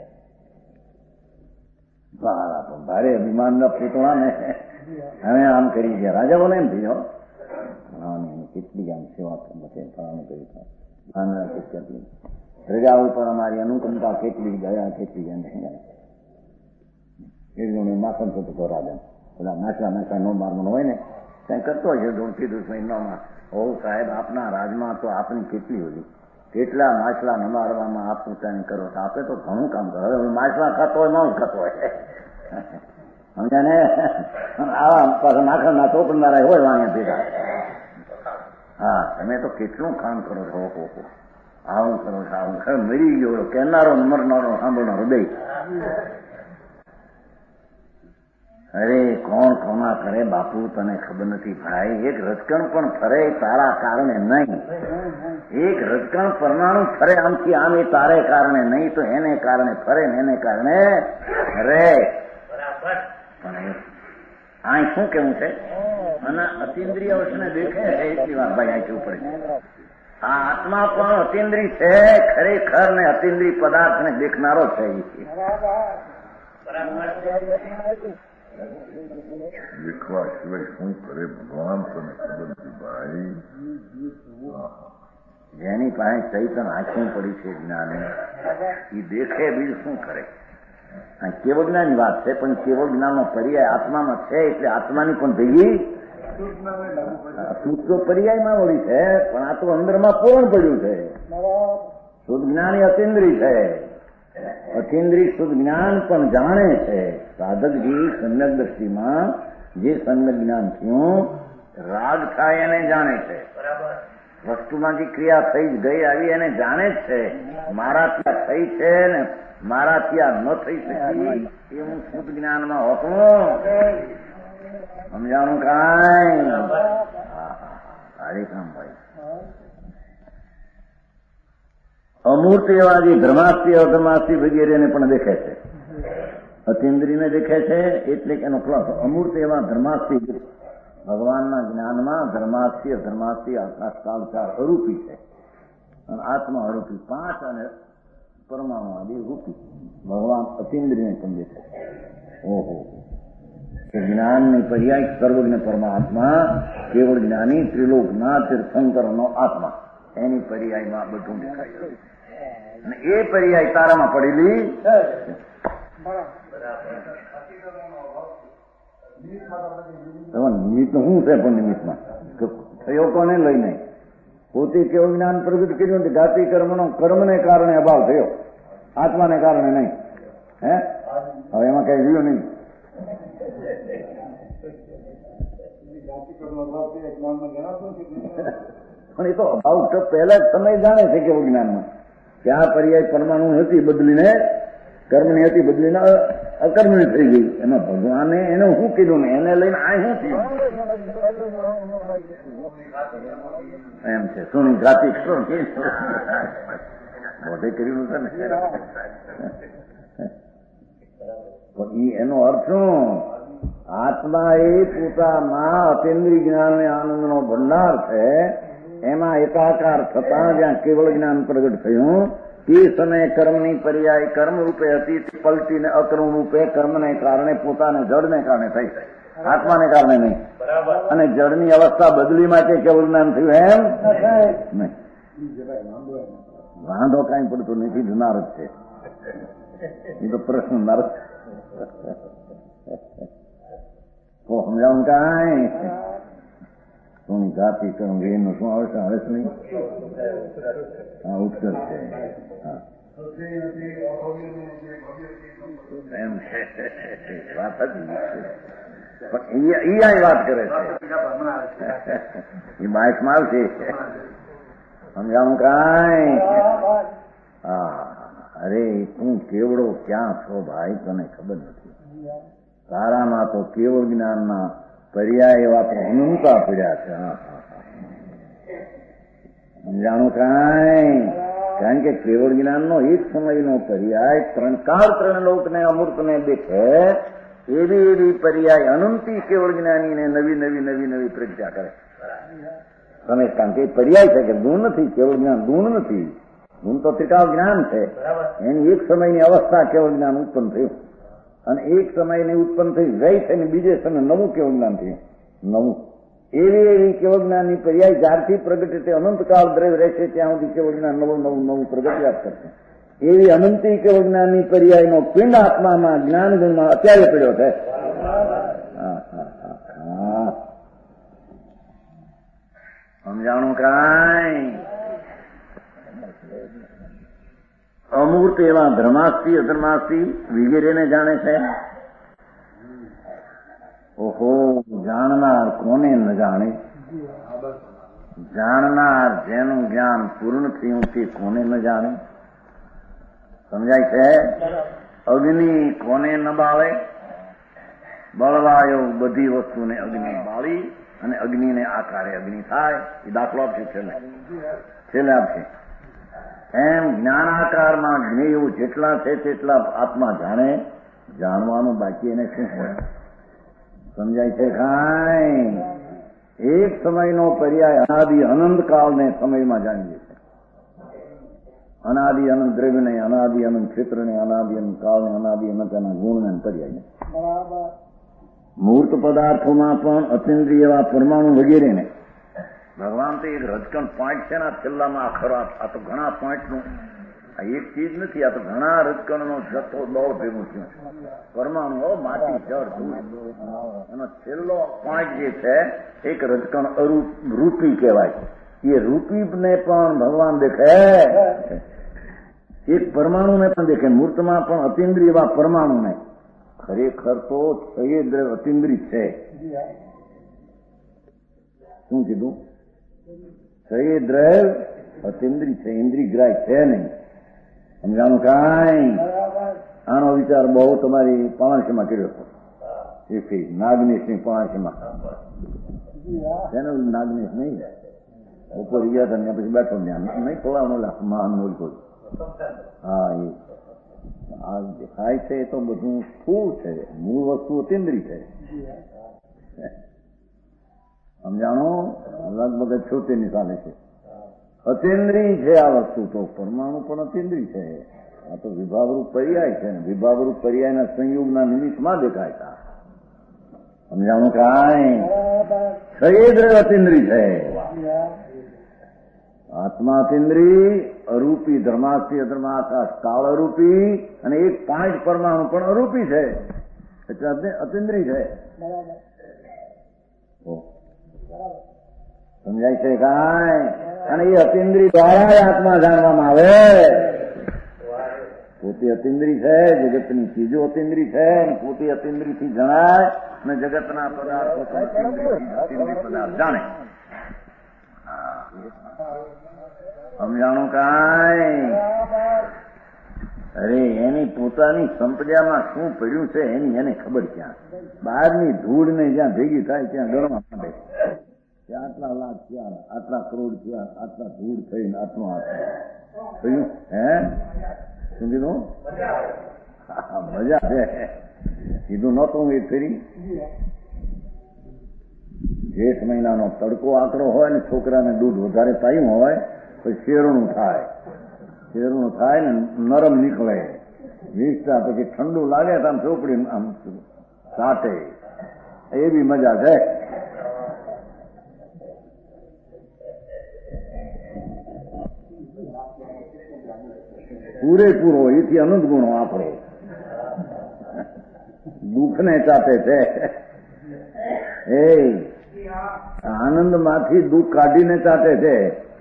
ભારે અભિમાન ના પૂતળા ને હવે આમ કરી ગયા રાજાઓને એમ થઈ કેટલી આમ સેવા કરી પ્રજા ઉપર અમારી અનુકંપા કેટલી ગયા કેટલી એને માખણ થતો રાજા પેલા નાચલા નો મારવાનો હોય ને ત્યાં કરતો હોય છે 2-3 મહિનામાં. ઓ સાહેબ આપના રાજમાં તો આપની કેટલી હોતી, કેટલા માછલા ન મારવામાં આપ પોતાની કરો છો, આપે તો ઘણું કામ કરો. હવે માછલા ખાતો હોય ન ખાતો હોય સમજ્યા ને? આવા પાછા માખણના ચોપડનારા હોય વાણિયા ભેગા. હા, તમે તો કેટલું કામ કરો છો. આવું કરો છો, આવું ખરે મરી ગયો કહેનારો મરનારો સાંભળનારો હૃદય. અરે કોણ કોના કરે બાપુ તને ખબર નથી ભાઈ. એક રજકણ પણ ફરે તારા કારણે નહીં. એક રજકણ પરમાણુ ફરે આમથી આમ એ તારે કારણે નહીં તો એને કારણે ફરે ને એને કારણે રે. પણ આ શું કેવું છે? અને અતિન્દ્રિય વસ્તુને દેખે છે એટલી વાર ભાઈ આ કેવું પડે. આ આત્મા પણ અતિન્દ્રિય છે ખરેખર ને અતિન્દ્રિય પદાર્થને દેખનારો છે. દેખવા સિવાય શું કરે ભગવાન તને ખબર નથી ભાઈ. જેની પાસે ચૈતન આંખું પડી છે જ્ઞાને એ દેખે બીજું શું કરે. કેવળ જ્ઞાનની વાત છે પણ કેવળ જ્ઞાનનો પર્યાય આત્મામાં છે એટલે આત્માની પણ ભેગી શુદ્ધ તો પર્યાયમાં વળી છે પણ આ તો અંદરમાં પૂર્ણ પડ્યું છે. શુદ્ધ જ્ઞાન એ અતિન્દ્રિય છે. અતિન્દ્રિય શુદ્ધ જ્ઞાન પણ જાણે છે. સાધકજી સમ્યક દ્રષ્ટિમાં જે સમ્યક જ્ઞાન થયું રાગ થાય એને જાણે છે. વસ્તુમાં જે ક્રિયા થઈ જ ગઈ આવી એને જાણે જ છે. મારા ત્યાં થઈ છે ને મારા ત્યાં ન થઈ શકી એ હું શુદ્ધ જ્ઞાનમાં હોતું. સમજાણું કાંઈ? હરિકામ ભાઈ. અમૂર્ત એવા જે ધર્માસ્તી અધર્માસ્તી વગેરેને પણ દેખે છે. અતિન્દ્રિયને દેખે છે એટલે કે એનો પ્લસ અમૂર્ત એવા ધર્માસ્તી ભગવાનના જ્ઞાનમાં ધર્માસ્તી અધર્માસ્તી આકાશ કાળ ચાર અરૂપી છે અને આત્મા અરૂપી 5 અને પરમાણુ આદિ રૂપી. ભગવાન અતિન્દ્રિયને પણ દેખે છે. ઓહો જ્ઞાનની પર્યાય સર્વજ્ઞ પરમાત્મા કેવળ જ્ઞાની ત્રિલોકના તીર્થંકરનો આત્મા એની પર્યાયમાં બધું દેખાય છે. અને એ પર્યાય તારામાં પડેલી નિમિત્ત શું છે? પણ નિમિત્તમાં થયો કોને લઈને પોતે કેવું જ્ઞાન પ્રગટ કર્યું જાતિ કર્મને કારણે અભાવ થયો, આત્માને કારણે નહીં. હે હવે એમાં કઈ રહ્યું નહીં. પણ એ તો અભાવ પહેલા જ સમય જાણે છે કેવું જ્ઞાનમાં કે આ પર્યાય પરમાણુ હતી બદલીને કર્મની હતી બદલીને અકર્મની થઈ ગઈ. એમાં ભગવાને એને શું કીધું ને એને લઈને આ શું થયું એમ છે. શું જાતિ મોઢે કર્યું છે ને પણ એનો અર્થ શું? આત્મા એ પોતામાં અતિન્દ્રિય જ્ઞાન ને આનંદનો ભંડાર છે. એમાં એકાકાર થતા જ્યાં કેવળ જ્ઞાન પ્રગટ થયું તે સમયે કર્મની પર્યાય કર્મ રૂપે હતી પલટીને અકર્મ રૂપે કર્મને કારણે પોતાને જડને કારણે થઈ, આત્માને કારણે નહીં. અને જડની અવસ્થા બદલી માટે કેવળ જ્ઞાન થયું એમ નહીં. વાંધો કાંઈ પડતો નથી, જનાર જ છે એ તો પ્રશ્ન નરક. તો સમજાવું કાંઈ શું જાતિ કર્મ એનું શું આવે છે? આવે છે નહીં. હા ઉત્કર્ષ છે. એમ છે વાત જ પણ એ વાત કરે છે એ બાઇકમાં આવશે. સમજાવું કાંઈ? હા અરે તું કેવડો ક્યાં છો ભાઈ તને ખબર નથી. તારામાં તો કેવળ જ્ઞાનના પર્યાય એવા તો અનંતા પડ્યા છે. સમજાણું કાંઈ? કારણ કે કેવળ જ્ઞાનનો એક સમયનો પર્યાય ત્રણ લોકને અમૂર્તને દેખે એવી એવી પર્યાય અનંતી કેવળ જ્ઞાનીને નવી નવી નવી નવી પ્રજ્ઞા કરે. તમે કારણ કે પર્યાય છે કે ગુણ નથી, કેવળ જ્ઞાન ગુણ નથી. ગુણ તો ત્રિકાળ જ્ઞાન છે. એની એક સમયની અવસ્થા કેવળ જ્ઞાન ઉત્પન્ન થયું અને એક સમયની ઉત્પન્ન થઈ ગઈ છે ને બીજે સમય નવું કેવળ જ્ઞાન થયું. નવું એવી એવી કેવળ જ્ઞાનની પર્યાય જ્યારથી પ્રગટે તે અનંતકાળ દ્રવ્ય રહેશે ત્યાં સુધી કેવળ જ્ઞાન નવું નવું નવું પ્રગટ્યા કરશે. એવી અનંતી કેવળ જ્ઞાનની પર્યાયનો પિંડ આત્મામાં જ્ઞાન ગુણમાં અત્યારે પડ્યો છે. સમજાણું કાંઈ? અમૂર્ત એવા ધર્માસ્તી અધર્માસ્તી વગેરેને જાણે છે. ઓહો, જાણનાર કોને ન જાણે? જાણનાર જેનું જ્ઞાન પૂર્ણ થયું તે કોને ન જાણે? સમજાય છે? અગ્નિ કોને ન બાળે? બળવાયો બધી વસ્તુને અગ્નિ બાળી અને અગ્નિને આકારે અગ્નિ થાય. એ દાખલો આપશે છેલ્લે આપશે. એમ જ્ઞાનાકારમાં જ્ઞેયો જેટલા છે તેટલા આત્મા જાણે. જાણવાનું બાકી એને શું હોય? સમજાય છે? કાંઈ એક સમયનો પર્યાય અનાદિ અનંત કાળને સમયમાં જાણીએ છીએ. અનાદિ અનંત દ્રવ્યને, અનાદિ અનંત ક્ષેત્રને, અનાદિ અનંત કાળને, અનાદિ અનંત એના ગુણને પર્યાય. મૂર્ત પદાર્થોમાં પણ અતિન્દ્રિય એવા પરમાણુ વગેરેને ભગવાન તો એક રજકણ પોઈન્ટ છે ને છેલ્લામાં આખરો. આ તો ઘણા પોઈન્ટનું એક ચીજ નથી, આ તો ઘણા રજકણનો જથ્થો દોડ ભેગું થયું. પરમાણુ માટી, જળ, એનો છેલ્લો પોઈન્ટ જે છે એક રજકણ રૂપી કહેવાય. એ રૂપીને પણ ભગવાન દેખે, એક પરમાણુને પણ દેખે. મૂર્તમાં પણ અતિન્દ્રિય એવા પરમાણુને. ખરેખર તો છયે દ્રવ્ય અતિન્દ્રિય છે. શું કીધું? છયે દ્રવ્ય અતિન્દ્રિય છે, ઇન્દ્રિય ગ્રાહ્ય છે નહીં. સમજાણું? કાંઈ આનો વિચાર બહુ તમારી પાણાશીમાં કર્યો હતો. નાગનેશની પાણાશીમાં છે ને, નાગનેશ નહીં ઉપર ગયા હતા ત્યાં પછી બેઠો ત્યાં નહીં પલાવનો મહાન બોલતો. હા, એ આ દેખાય છે એ તો બધું સ્થૂળ છે, મૂળ વસ્તુ અતિન્દ્રિય છે. સમજાણો? લગભગ 76 સાલે છે. અતિન્દ્રિય છે આ વસ્તુ. તો પરમાણુ પણ અતિન્દ્રિય છે. આ તો વિભાવરૂપ પર્યાય છે ને, વિભાવરૂપ પર્યાયના સંયોગના નિમિત્તમાં દેખાય છે. સમજાણું? કાંઈ છયે દ્રવ્ય અતિન્દ્રિય છે. આત્મા અતિન્દ્રિય, અરૂપી ધર્માસ્થી અધર્માકાશ કાળ અરૂપી, અને એક 5 પરમાણુ પણ અરૂપી છે, એટલે અતિન્દ્રિય છે. સમજાય છે? કાંઈ અને એ અતિન્દ્રિય દ્વારા આત્મા જાણવામાં આવે. પોતે અતિન્દ્રિય છે, જગતની ચીજો અતિન્દ્રિય છે, પોતે અતિન્દ્રિયથી જણાય અને જગતના પદાર્થો અતિન્દ્રિય પદાર્થ જાણે. સમજાણું? કાંઈ અરે એની પોતાની સંપદામાં શું પડ્યું છે એની એને ખબર. ક્યાં બહારની ધૂળને જ્યાં ભેગી થાય ત્યાં ગરમા માંડે. ત્યાં આટલા લાખ થયા, આટલા કરોડ થયા, આટલા ધૂળ થઈને આટલું આટલું થયું. હે શું કીધું? મજા છે. કીધું નહોતું એ ફેરી. જેઠ મહિનાનો તડકો આકરો હોય ને છોકરાને દૂધ વધારે પાયું હોય પછી શેરણું થાય. શેરણું થાય ને નરમ નીકળે, વીસતા પછી ઠંડુ લાગે તો આમ ચોપડી આમ સાટે. એવી મજા છે. પૂરેપૂરો એથી અનંત ગુણો આપણે દુઃખને ચાટે છે. એ આનંદમાંથી દુઃખ કાઢીને ચાટે છે.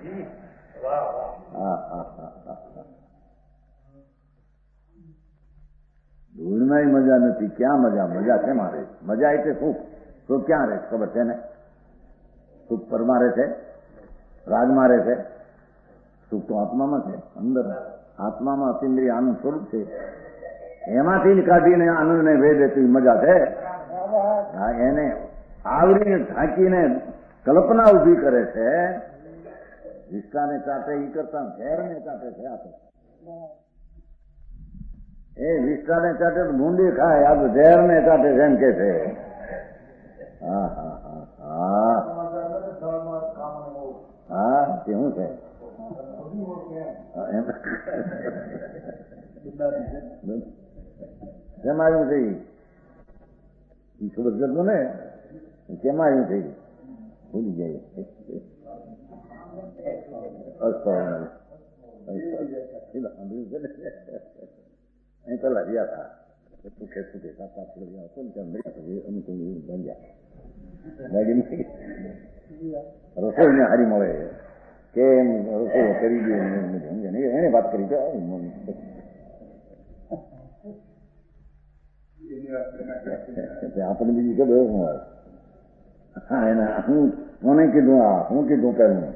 ધૂળમાં મજા નથી. ક્યાં મજા? મજા શેમાં રહે? મજા એટલે સુખ. સુખ ક્યાં રહે ખબર છે ને? સુખ પરમાં રહે છે, રાજમાં રહે છે. સુખ તો આત્મામાં છે, અંદર આત્મામાં અતિન્દ્રિય આનંદ સ્વરૂપ છે. એમાંથી કાઢીને આનંદને ભેદે તો મજા છે. એને આવરીને ઢાંકીને કલ્પના ઉભી કરે છે. વિસ્તારને ચાટે એ કરતા ઝેરને ચાટે છે. આપણે એ વિસ્તારને ચાટે તો ભૂંડી ખાય, આ તો ઝેરને ચાટે છે એમ કે છે. હા હા હા હા હા તે શું છે? કેમ આવ્યું છે? એ ખબર જતો ને કેમ આવ્યું છે? ભૂલી જાય. અહીં પેલા રહ્યા હતા સુખે સુખે સાત રહ્યા હતો ને ત્યાં મર્યા અનુકૂળ બની ગયા. રસોઈને હારી મળે કેમ રસોઈ કરી દે એને વાત કરી. આપણે બીજી ખબર શું હોય? હા, એના મને કીધું, હું કીધું પેલું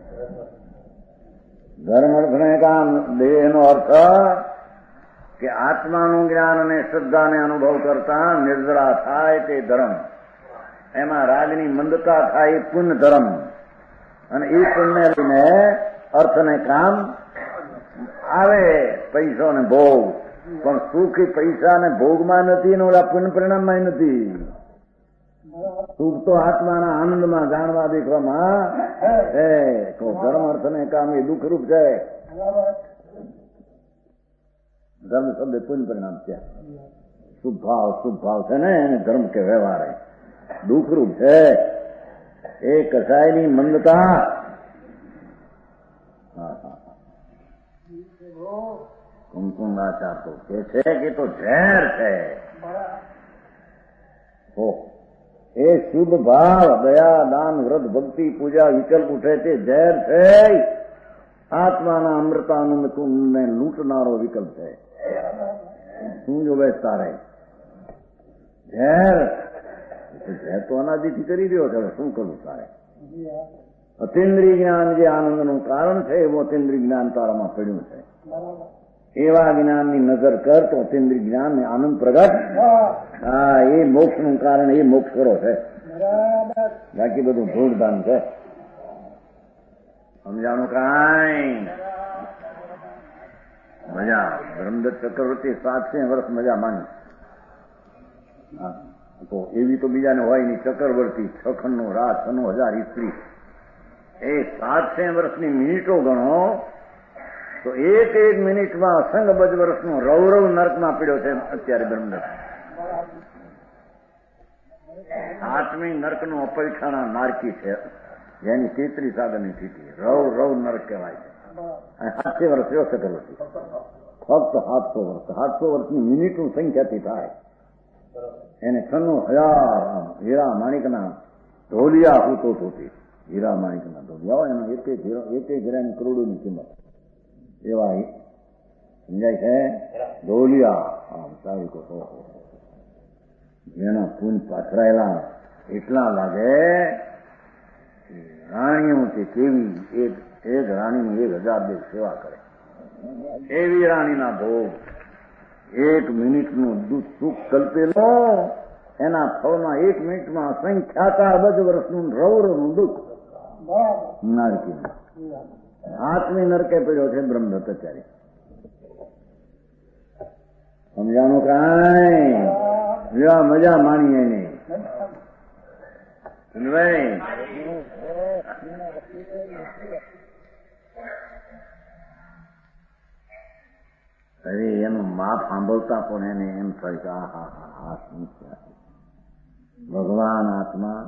ધર્મ અર્થ ને કામ. દેહ નો અર્થ કે આત્માનું જ્ઞાન અને શ્રદ્ધાને અનુભવ કરતા નિર્જરા થાય તે ધર્મ. એમાં રાગની મંદતા થાય એ પુણ્ય ધર્મ. અને એ પુણ્ય લઈને અર્થ ને કામ આવે. પૈસો ને ભોગ, પણ સુખ એ પૈસા ને ભોગમાં નથી ને ઓલા પુણ્ય પરિણામમાં નથી. સુખ તો આત્માના આનંદમાં જાણવા દેખવામાં છે. તો ધર્મ અર્થ ને કામ એ દુઃખરૂપ છે. ધર્મ શબ્દ પુણ્ય પરિણામ છે. શુભ ભાવ છે ને એને ધર્મ કે વ્યવહાર દુઃખરૂપ છે. એ કસાયની મંદતા. કુમકુંદાચાર તો કે છે કે તો ઝેર છે. એ શુદ્ધ ભાવ, દયા, દાન, વ્રત, ભક્તિ, પૂજા, વિકલ્પ ઉઠે તે ઝેર છે. આત્માના અમૃતાનંદ કુંડને લૂંટનારો વિકલ્પ છે. શું જો બેસ તારે ઝેર તો અનાદિથી કરી રહ્યો છે. શું કરું તારે? અતિન્દ્રિય જ્ઞાન જે આનંદનું કારણ છે એવું અતિન્દ્રિય જ્ઞાન તારામાં પડ્યું છે. એવા જ્ઞાનની નજર કર તો અતિન્દ્રિય જ્ઞાન ને આનંદ પ્રગટ. હા, એ મોક્ષનું કારણ, એ મોક્ષ કરો છે. બાકી બધું ધૂળધામ છે. સમજાણું કાંઈ? મજા. બ્રહ્મદત્ત ચક્રવર્તી 700 વર્ષ મજા માની. તો એવી તો બીજાને હોય નહીં. ચક્રવર્તી 6 રાત 9,000 સ્ત્રી. એ 700 વર્ષની મિનિટો ગણો તો એક મિનિટમાં અસંગબદ્ધ વર્ષનો રૌરવ નર્કમાં પીડ્યો છે અત્યારે બ્રહ્મદત્ત. 8મી નર્કનું અપરીક્ષાના નારકી છે, જેની 33 આગળની સ્થિતિ રૌ નર્ક કહેવાય છે. 700 વર્ષ થયો ચક્રવર્તી. ફક્ત 700 વર્ષ. 700 વર્ષની મિનિટનું સંખ્યાથી થાય. એને 96,000 હીરા માણિકના ઢોલિયા હૂતો થતી. હીરા માણિકના ઢોલિયા હોય એનો એક હીરાની કરોડોની કિંમત. એવા સમજાય છે ઢોલિયા. સારી કહો જેના પૂન પાથરાયેલા એટલા લાગે. રાણીઓ તે કેવી એક રાણીની 1000 દેવ સેવા કરે. એવી રાણીના ભોગ. 1 મિનિટનું સુખ કલ્પેલો એના ફળમાં 1 મિનિટમાં સંખ્યાતા અબજ વર્ષનું રૌરવનું દુઃખ નારકી. 8મી નરકે પડ્યો છે બ્રહ્મદત્ત અત્યારે. સમજાણું કાંઈ? મજા માણીએ નહીં. અરે એનું માપ સાંભળતા પણ એને એમ થાય કે આ શું છે? ભગવાન આત્મા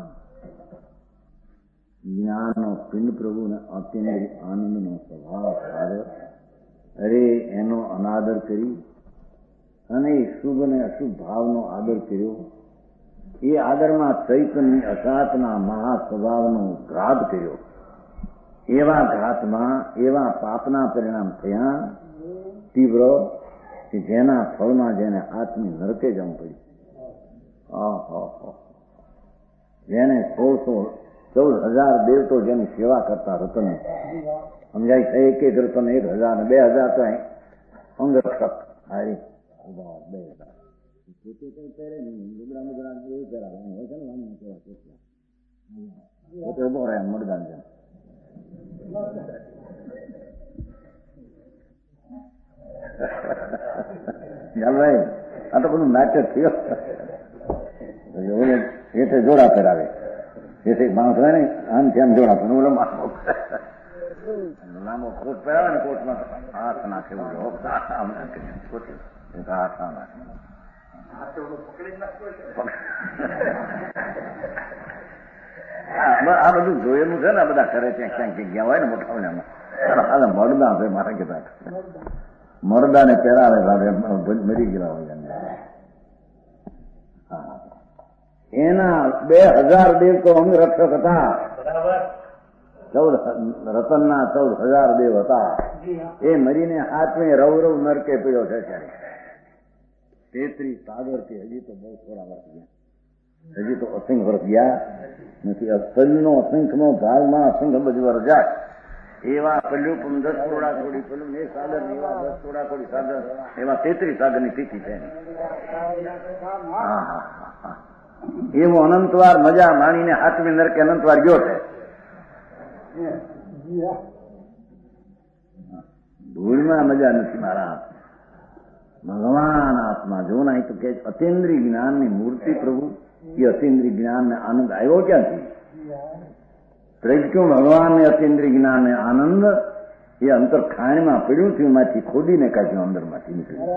જ્ઞાનનો પિંડ પ્રભુને અત્યંત આનંદનો સ્વભાવ સારો. અરે એનો અનાદર કરી અને શુભ અને અશુભ ભાવનો આદર કર્યો. એ આદરમાં ચૈતન્ય અસાતના મહા સ્વભાવનો ઘાત કર્યો. એવા ઘાતમાં એવા પાપના પરિણામ થયા તીવ્ર કે જેના ફળમાં જેને આત્મી નરકે જવું પડ્યું. જેને 14,000 દેવ તો જેની સેવા કરતા રતન સમજાય છે. એક રતન 1,000 ને 2,000 તો અંગરક્ષક હારી 2,000 પોતે કઈ પહેરે નહીં. લુગડા એવું પહેરાવે હોય છે ને વાણી કેવા પોતે ઉભો રહે મરદાન છે. ભાઈ આ તો બધું નાટક થયો. એટલે જોડા પહેરાવે. જેથી માણસ હોય ને આમથી આમ જોડા પણ લાંબો કોટ પહેરાવે ને કોટમાં હાથ નાખે હાથ નાખે. આ બધું જોયેલું છે ને. બધા કરે છે ક્યાંક જગ્યા હોય ને મોટા મરદા છે મારા કીધા મરદાને પહેરાવે મરી ગયેલા હોય. એના 2,000 દેવ તો અંગરક્ષક હતા. 14 રતનના 14,000 દેવ હતા. એ મરીને 7મે રૌરવ નરકે પીડ્યો છે ત્યારે. 33 સાગર કે હજી તો બહુ થોડા વર્ષ ગયા, હજી તો અસંખ્ય વર્ષ ગયા નથી. અસલનો અસંખ્યનો ભાવમાં અસંખ્ય બધી વર્ષ જાય એવા પેલું 10 કરોડા કોડી પેલું એ સાગર એવા 10 કરોડા કોડી સાગર એવા 33 સાગરની તિથિ છે. એવો અનંતવાર મજા માણીને હાથમી નરકે અનંતવાર ગયો છે. ધૂળમાં મજા નથી મારા ભગવાન આત્મા જો ના તો કે અતિન્દ્રિય જ્ઞાનની મૂર્તિ પ્રભુ એ અતિન્દ્રિય જ્ઞાનને આનંદ આવ્યો ક્યાંથી? પ્રજ્ઞ ભગવાનને અતિન્દ્રિય જ્ઞાનને આનંદ એ અંતર ખાણમાં પડ્યું થયું, એમાંથી ખોદીને કાઢ્યું, અંદરમાંથી નીકળ્યું.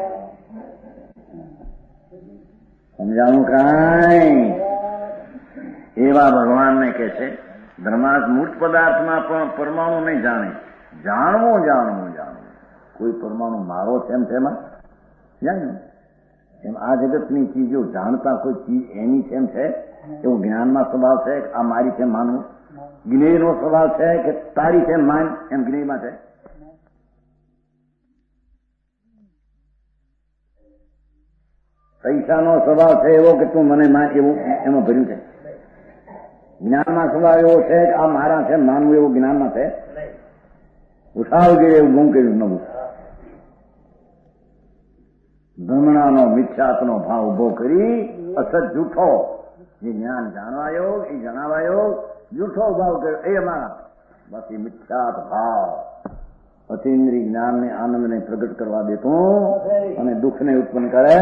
સમજાણું કાંઈ? એવા ભગવાનને કે છે ધર્માર્થ મૂર્ત પદાર્થમાં પણ પરમાણુ નહીં જાણે, જાણવું જાણવું જાણવું. કોઈ પરમાણુ મારો છે એમ છે એમાં જાણ્યું એમ આ જગતની ચીજો જાણતા કોઈ ચીજ એની છે એમ છે એવું જ્ઞાનમાં સ્વભાવ છે. આ મારી છે માનવું જ્ઞેયનો સ્વભાવ છે કે તારી છે માન એમ જ્ઞેયમાં છે? પૈસાનો સ્વભાવ છે એવો કે તું મને માન એવું એમાં ભર્યું છે? જ્ઞાનમાં સ્વભાવ એવો છે કે આ મારા છે માનવું એવું જ્ઞાનમાં છે? ઉઠાવ ગયે એવું ગુમ કર્યું નવું. ભ્રમણાનો મિથ્યાત્વનો ભાવ ઉભો કરી અસત જૂઠો જે જ્ઞાન જાણવાયો એ જણાવાયો જૂઠો ભાવ કર્યો એ અમારા બસ એ મિથ્યાત ભાવ અતિન્દ્રિય જ્ઞાનને આનંદને પ્રગટ કરવા દેતો અને દુઃખને ઉત્પન્ન કરે.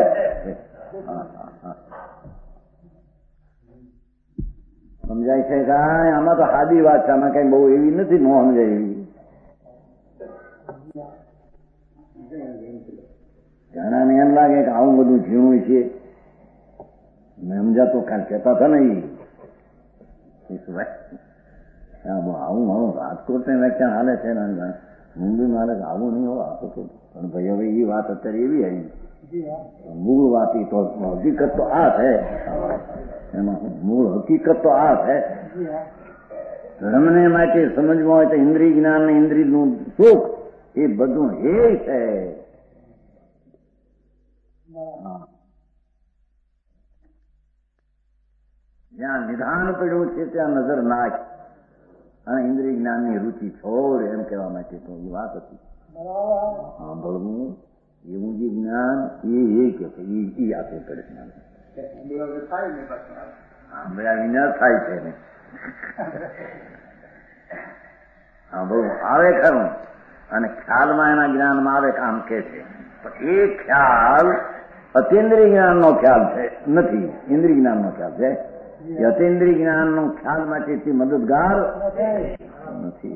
સમજાય છે કાંઈ? આમાં તો સાદી વાત છે, આમાં કઈ બહુ એવી નથી ન સમજાય એવી. ઘણાને એમ લાગે કે આવું બધું ઝીણું છે સમજાતો કાલ કહેતા હતા ને આવું મારું રાજકોટ ને વ્યાખ્યાન હાલે છે ને મુંબઈમાં હાલે છે, આવું નહીં હોય તો પણ ભાઈ હવે એ વાત અત્યારે એવી આવી મૂળ વાત તો હકીકત તો આ છે, એમાં મૂળ હકીકત તો આ છે. ધર્મને માટે સમજવું હોય તો ઇન્દ્રિય જ્ઞાન ને ઇન્દ્રિયનું સુખ એ બધું હે છે. જ્યાં નિધાન પડ્યું છે ત્યાં નજર નાખ અને ઇન્દ્રિય જ્ઞાનની રુચિ છોડ એમ કહેવા માટે તો એ વાત હતી. સાંભળવું એવું જે જ્ઞાન એ કે છે એ આપે કરે જ્ઞાન સાંભળ્યા વિના થાય છે ને. સાંભળવું આવે ખરું અને ખ્યાલમાં એના જ્ઞાનમાં આવે કામ કે છે પણ એ ખ્યાલ અતિન્દ્રિય જ્ઞાનનો ખ્યાલ છે નથી, ઇન્દ્રિય જ્ઞાનનો ખ્યાલ છે. અતિન્દ્રિય જ્ઞાનનો ખ્યાલ માટે મદદગાર નથી.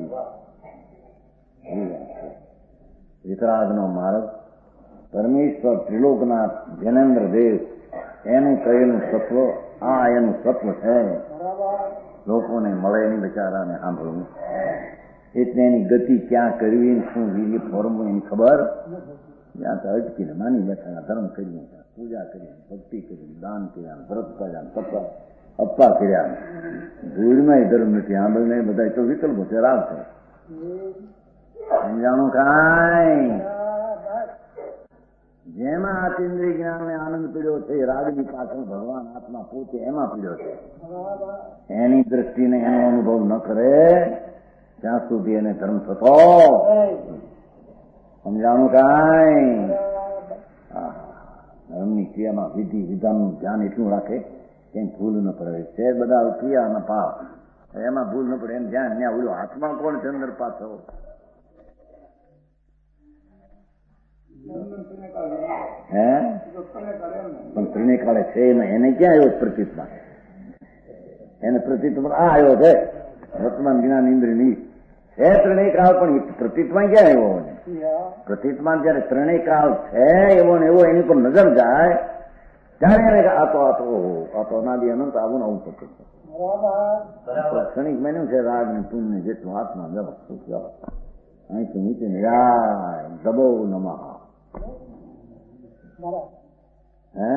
વિતરાગનો માર્ગ પરમેશ્વર ત્રિલોકનાથ જૈનેન્દ્ર દેવ એનું કહેલું સત્વ આ એનું સત્વ છે. લોકોને મળે નહીં બચારાને સાંભળવું એટલે એની ગતિ ક્યાં કરવી શું વીર્ય ફોરમવું એની ખબર ત્યાં તો અટકીને માની બેઠા ધર્મ કર્યું, પૂજા કરી, ભક્તિ કરી, દાન કર્યા, વ્રત કર્યા, તપ અપ્પા કર્યા, ધૂળમાં ધર્મ નથી. આંબળને બધા તો વિકલ્પો છે, રાગ છે. સમજાણું કાંઈ? જેમાં આતિન્દ્રિય જ્ઞાનને આનંદ પીડ્યો છે રાગની પાછળ ભગવાન આત્મા પોતે એમાં પીડ્યો છે. એની દ્રષ્ટિને એનો અનુભવ ન કરે ત્યાં સુધી એને ધર્મ થતો. સમજાણું કાંઈ? ધર્મની ક્રિયામાં વિધિ વિધાનનું ધ્યાન એટલું રાખે કે ભૂલ ન પડે છે. બધા ક્રિયાના પાપ એમાં ભૂલ ન પડે એમ ધ્યાન ત્યાં ઓલો હાથમાં કોણ છે અંદર પાછો હે પણ ત્રણે કાળે છે એને ક્યાં આવ્યો પ્રતીતમાં? એને પ્રતીતમાં આ આવ્યો છે વર્તમાન જ્ઞાન ઇન્દ્રિયની છે ત્રણેય કાળ, પણ પ્રતીતમાં ક્યાં આવ્યો? પ્રતીતમાં જયારે ત્રણેય કાળ છે એવો ને એવો એની પર નજર જાય ત્યારે એને આ તો અનાદિ અનંત આવું આવું પકડ છે. ક્ષણિક મેન્યું છે રાગ ને પુણ્ય જેટલું હાથમાં જબ સુખ જબ અહીંથી નીચે નિરાય દબો નમઃ હે.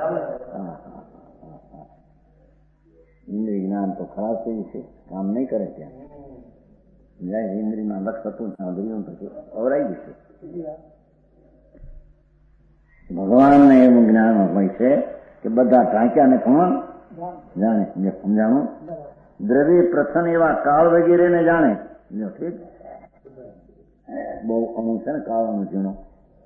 ઇન્દ્રિય જ્ઞાન તો ખરાબ થયું છે, કામ નહીં કરે ત્યાં જાય ઇન્દ્રિયમાં લક્ષ હતું ત્યાં દરિયો પછી અવરાઈ જશે. ભગવાનને એવું જ્ઞાન હોય છે કે બધા ઢાંક્યાને કોણ જાણે. સમજાણું? દ્રવ્ય પ્રથમ એવા કાળ વગેરેને જાણે. ઠીક, બહુ અમુક છે ને કાળનો ઝીણો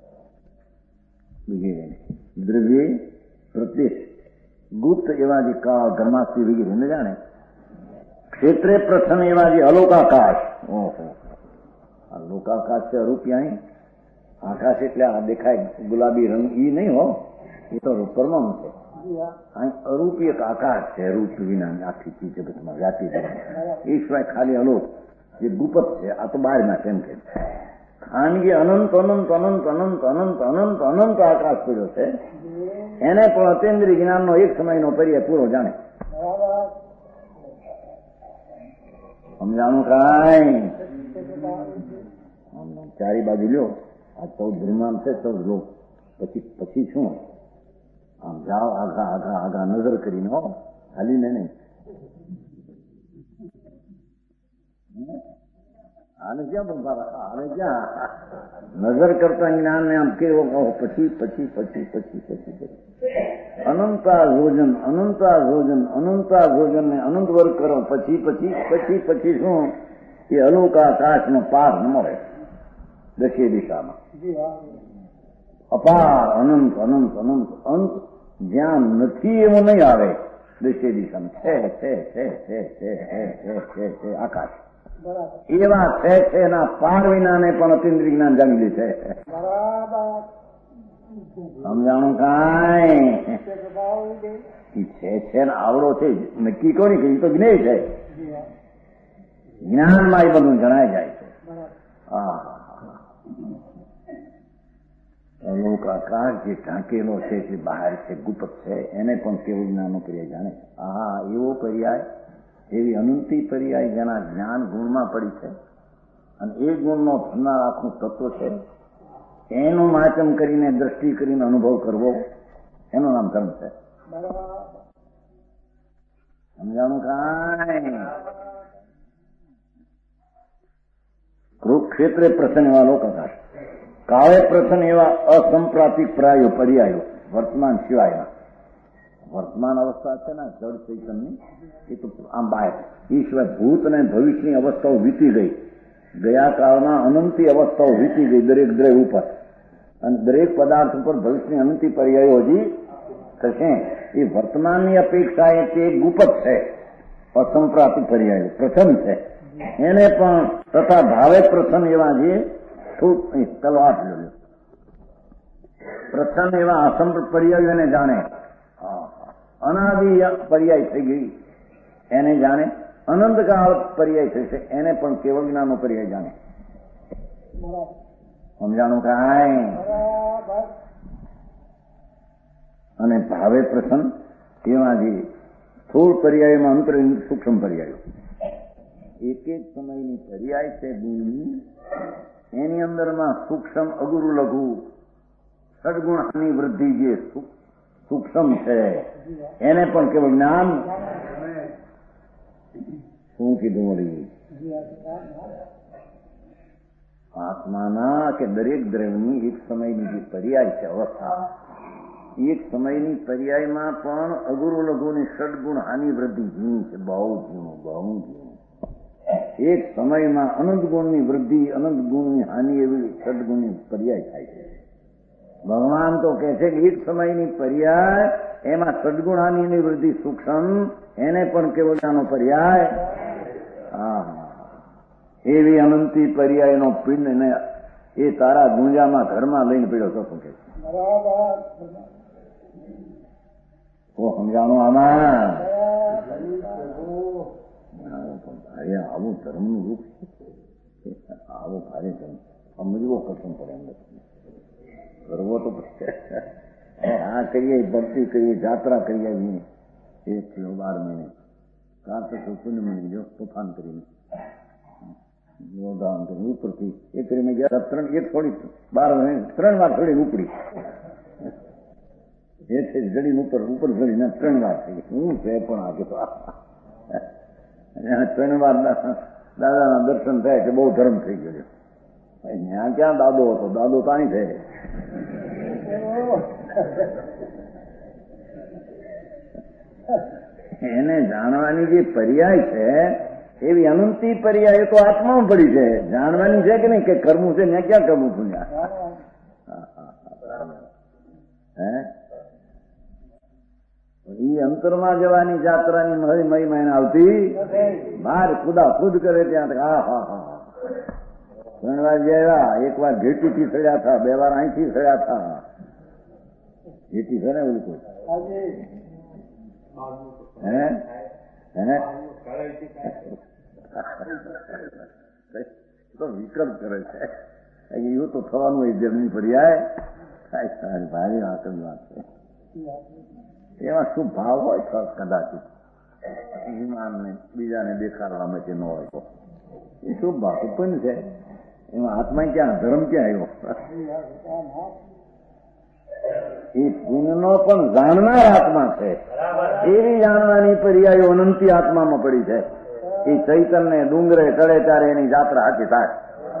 વગેરે દ્રવ્ય પ્રત્યક્ષ ગુપ્ત એવા જે કાળ ધર્માસ્તી વગેરેને જાણે. ક્ષેત્રે પ્રથમ એવા જે અલોકાકાશ. ઓહો, આ લોકાકાશ છે અરૂપિયા. આકાશ એટલે આ દેખાય ગુલાબી રંગ ઈ નહીં હો, એ તો પરમાણુ છે. અહીં અરૂપી એક આકાશ છે, રૂપ વિનાની આખી ચીજ જગતમાં વ્યાપી છે. એ સિવાય ખાલી અલોક જે ગુપ્ત છે, આ તો બહારમાં કેમ કે ખાનગી અનંત અનંત અનંત અનંત અનંત અનંત અનંત આકાશ પડ્યો છે. એને પણ અતેન્દ્રિય જ્ઞાનનો એક સમયનો પર્યાય પૂરો જાણે. સમજાણું કાંઈ? ચારી બાજુ લ્યો, આ 14 બ્રહ્માંડ છે, 14 લોક. પછી શું? આમ જાઓ આઘા આઘા આઘા નજર કરીને હો, હાલીને નહીં. આને ક્યાં બંધા? આને ક્યાં નજર કરતા જ્ઞાનને આમ કેવો કહો? પછી પછી પછી પછી પછી અનંતા ભોજન અનંતા ભોજન અનંતા ભોજન ને અનંત વર્ગ કરો. પછી પછી પછી પછી શું? એ અલોકાકાશનો પાર ન મળે. દશે દિશામાં અપાર અનંત અનંત અનંત અંત જ્યાં નથી એવું નહીં આવે. દશે દિશામાં છે આકાશ એવા છે એના પાર વિનાને પણ અતિન્દ્રિય જ્ઞાન જાણી લે છે. સમજાણું કાંઈ? છે ને આવડો છે નક્કી કોની કે એ તો જ્ઞેય છે. જ્ઞાનમાં એ બધું જણાય જાય છે. અલોકાકાર જે ઢાંકેલો છે, જે બહાર છે, ગુપ્ત છે, એને પણ કેવું જ્ઞાનનો પર્યાય જાણે. એવો પર્યાય, એવી અનંતી પર્યાય જેના જ્ઞાન ગુણમાં પડી છે અને એ ગુણનો ભરનાર આખું તત્વ છે, એનું માચમ કરીને દ્રષ્ટિ કરીને અનુભવ કરવો, એનું નામ ધર્મ છે. સમજાણું કાંઈ? કુરુક્ષેત્રે પ્રસન્ન એવા લોકાકાશ, કાળે પ્રસન્ન એવા અસંપ્રાપિક પ્રાયો પર્યાયો વર્તમાન સિવાયના. વર્તમાન અવસ્થા છે ને જળ ચૈતન્યની, એ તો આમ બહાર. એ સિવાય ભૂત અને ભવિષ્યની અવસ્થાઓ વીતી ગઈ. ગયા કાળમાં અનંતી અવસ્થાઓ વીતી ગઈ દરેક દ્રવ્ય ઉપર, અને દરેક પદાર્થ ઉપર ભવિષ્યની અનંતી પર્યાયો હજી થશે. એ વર્તમાનની અપેક્ષાએ તે ગુપ્ત છે, અસંપ્રાપિક પર્યાયો પ્રથમ છે. એને પણ તથા ભાવે પ્રથમ એવા જે તલવાર પ્રથમ એવા અસંપ્ર પર્યાયો એને જાણે. અનાદિ પર્યાય થઈ ગઈ એને જાણે. અનંતકાળ પર્યાય થશે એને પણ કેવળ જ્ઞાનનો પર્યાય જાણે. સમજાણું કાંઈ? અને ભાવે પ્રસન્ન એવા જે સ્થૂળ પર્યાયમાં અંતર સૂક્ષ્મ પર્યાયો, એક એક સમયની પર્યાય છે ગુણની, એની અંદરમાં સૂક્ષ્મ અગુરુ લઘુ સદગુણની વૃદ્ધિ જે સૂક્ષ્મ છે એને પણ કેવળ જ્ઞાન. શું કીધું વળી? આત્માના કે દરેક દ્રવ્યની એક સમયની જે પર્યાય છે અવસ્થા, એક સમયની પર્યાયમાં પણ અગુરુ લઘુની સદગુણ હાની વૃદ્ધિ ઝીણી છે. બહુ ઝીણું, બહુ ઝીણું. એક સમયમાં અનંત ગુણની વૃદ્ધિ, અનંત ગુણની હાનિ એવી સદગુણની પર્યાય થાય છે. ભગવાન તો કહે છે કે એક સમયની પર્યાય એમાં સદગુણ હાનિની વૃદ્ધિ સૂક્ષ્મ, એને પણ કેવળનો પર્યાય. એવી અનંતી પર્યાયનો પિંડ ને એ તારા ગુંજામાં ઘરમાં લઈને પીડ્યો હતો. શું કે સમજાણું આમાં? આવું ધર્મનું રૂપ છે, આવું ભારે ધર્મ સમજવો કઠણ પડે. અંદર કરવો તો આ કરીએ, ભક્તિ કરીએ, જાત્રા કરીએ, 1 થી 12 મહિને, કાં તો પૂનમની જો તોફાન કરીને જોરદાર ઉપરથી એ કરીને ગયા 3 વાર થોડી ઉપડી, એ છે જડીને ઉપર જડીને 3 વાર થઈ ગઈ. હું છે પણ આજે તો 3 વાર દાદાના દર્શન થાય એટલે બહુ ધર્મ થઈ ગયો. ત્યાં ક્યાં દાદો હતો? દાદો તાણી થાય. એને જાણવાની જે પર્યાય છે એવી અનંતી પર્યાય તો આત્મામાં પડી છે. જાણવાની છે કે નહીં કે કરવું છે ને ક્યાં કરવું પુણ્યા? હે ઈ અંતરમાં જવાની જાત્રાની મહિમા એને આવતી બહાર ખુદા ખુદ કરે ત્યાં હા હા હા 3 વાર ગયા. 1 વાર ઘેટીથી સડ્યા હતા, 2 વાર અહીંથી સડ્યા હતા. ઘેટી છે ને ઓલું કોઈ હે હે તો વિકલ્પ કરે છે. એવું તો થવાનું હોય જમની પર્યાય ભારી આકરની વાત છે. એમાં શું ભાવ હોય કદાચ વિમાનને બીજાને દેખાડવા માટે ન હોય તો એ શું ભાવ પણ છે એમાં આત્મા ક્યાં ધર્મ ક્યાં આવ્યો? એ પુણ્યનો પણ જાણનાર આત્મા છે. એવી જાણવાની પર્યાયો અનંતી આત્મામાં પડી છે. એ ચૈતન્ય ડુંગરે ચડે ત્યારે એની જાત્રા આખી થાય.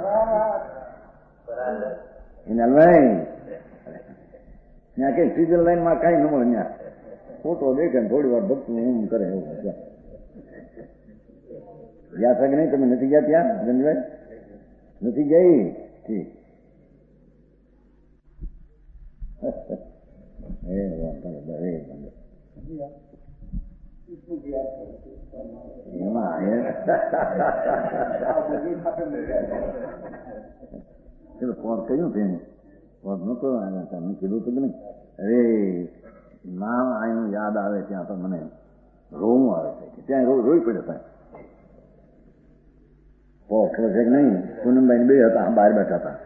એને લઈ ત્યાં કઈ સ્વિટરલેન્ડમાં કઈ ન મળે. ત્યાં ફોટો દેખે ને થોડી વાર ભક્તિ એમ કરે એવું ગયા છે કે નહીં? તમે નથી ગયા ત્યાં રંજભાઈ? નથી ગઈ? ઠીક. એમાં ફોન કર્યું તેને ફોન નતો તમે કીધું હતું કે નહીં? અરે નામ આનું યાદ આવે ત્યાં તો મને રોવું આવે છે કે ત્યાં રોઈ પડે સાહેબ. ખબર છે કે નહીં? પૂનમભાઈ 2 હતા, બહાર બેઠા હતા.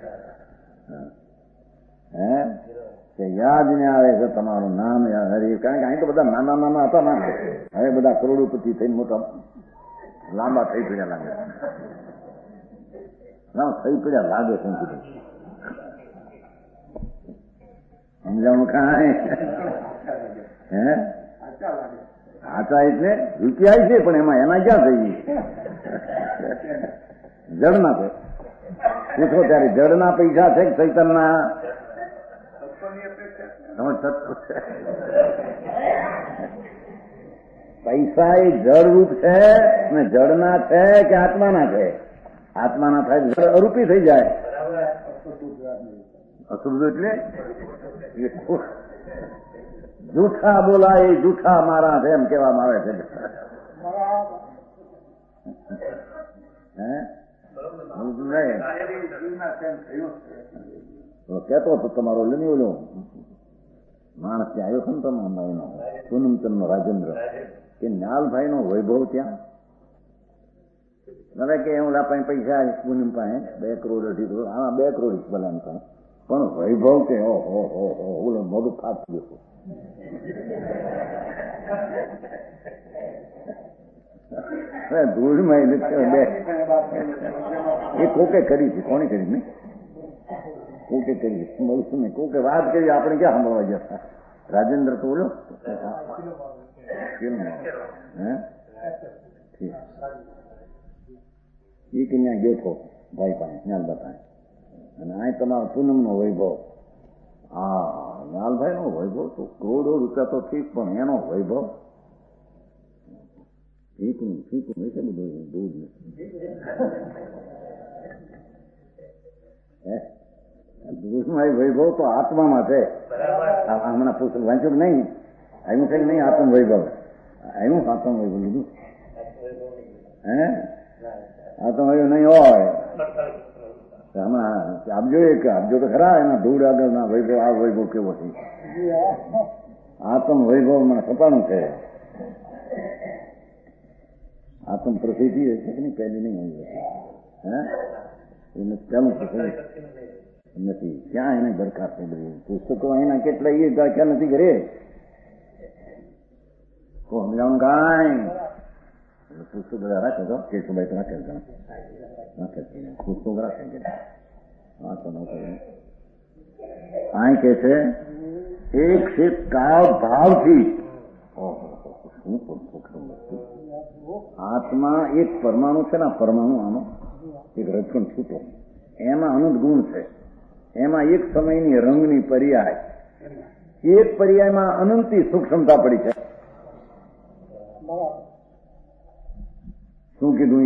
હે કે યાદ ને આવે છે તમારું નામ યાદ. હરે કારણ કે અહીં તો બધા નાના નાના હતા ના, હવે બધા કરોડોપતિ થઈને મોટા લાંબા થઈ પડ્યા લાગે. ના થઈ પડ્યા લાગે છે સમજાણું કાંઈ? હે આચા એટલે રૂપિયા છે પણ એમાં એના ક્યાં થઈ ગઈ? જડના છે. પૂછો ત્યારે જડના પૈસા છે કે ચૈતનના? પૈસા એ જળ રૂપ છે ને જળના છે કે આત્માના છે? આત્માના થાય જળ અરૂપી થઈ જાય. અશુદ્ધ એટલે જૂઠા બોલાય જૂઠા મારા છે એમ કહેવામાં આવે છે. કેતો હતો તમારો લની ઓલો માણસ ત્યાં આવ્યો છે ને તમારો પૂનમચંદ નો રાજેન્દ્ર કે ન્યાલભાઈ નો વૈભવ ત્યાં મને કે હું લાપાઈ પૈસા પૂનમ પાસે 2 કરોડ 2.5 કરોડ આમાં 2 કરોડ ભલા પાસે પણ વૈભવ કે ઓલો મોઢું ફાટી ગયું. ધૂળમાં એ કોકે કરી છે. કોને કરી? નહીં કોકે કરી મળશું નહીં. કોકે વાત કરી આપણે ક્યાં સાંભળવા જતા? રાજેન્દ્ર તો બોલ્યો હે એ કે ત્યાં ગયો છો ભાઈ પાસે ન્યાલબા પાસે અને આ તમારો પૂનમનો વૈભવ. હા ન્યાલભાઈ નો વૈભવ તો કરોડો રૂપિયા તો ઠીક પણ એનો વૈભવ ફીકું ફીકું છે બધું દૂધ દૂધમાં વૈભવ તો આત્મામાં છે. હમણાં પુસ્તક વાંચ્યું નહીં? આવ્યું છે કે નહીં? આત્મ વૈભવ આવ્યું? આત્મ વૈભવ લીધું હે? આત્મ વૈભવ નહીં હોય હમણાં આપજો. એક આપજો તો ખરા એના ધૂળ આગળના વૈભવ. આ વૈભવ કેવો છે? આત્મ વૈભવ મને સપાનું છે. આત્મ પ્રસિદ્ધિ હશે કે નહીં? પહેલી નહીં હોય હે એને પહેલું પ્રસિદ્ધ નથી. ક્યાં એને દરખાસ્ત થઈ બધી પુસ્તકો એના કેટલા એ ખ્યાલ નથી કરે. સમજાવું કાંઈ પુસ્તક બધા રાખે તો કેશુભાઈ તો રાખે રાખે પુસ્તકો રાખે છે. હા તો આ કે છે એક છે કાળ ભાવથી શું પોખરું વસ્તુ આત્મા એક પરમાણુ છે ને પરમાણુ આનો એક રજકણ છૂટો એમાં અનંત ગુણ છે. એમાં એક સમયની રંગની પર્યાય એક પર્યાયમાં અનંતી સૂક્ષ્મતા પડી છે. શું કીધું?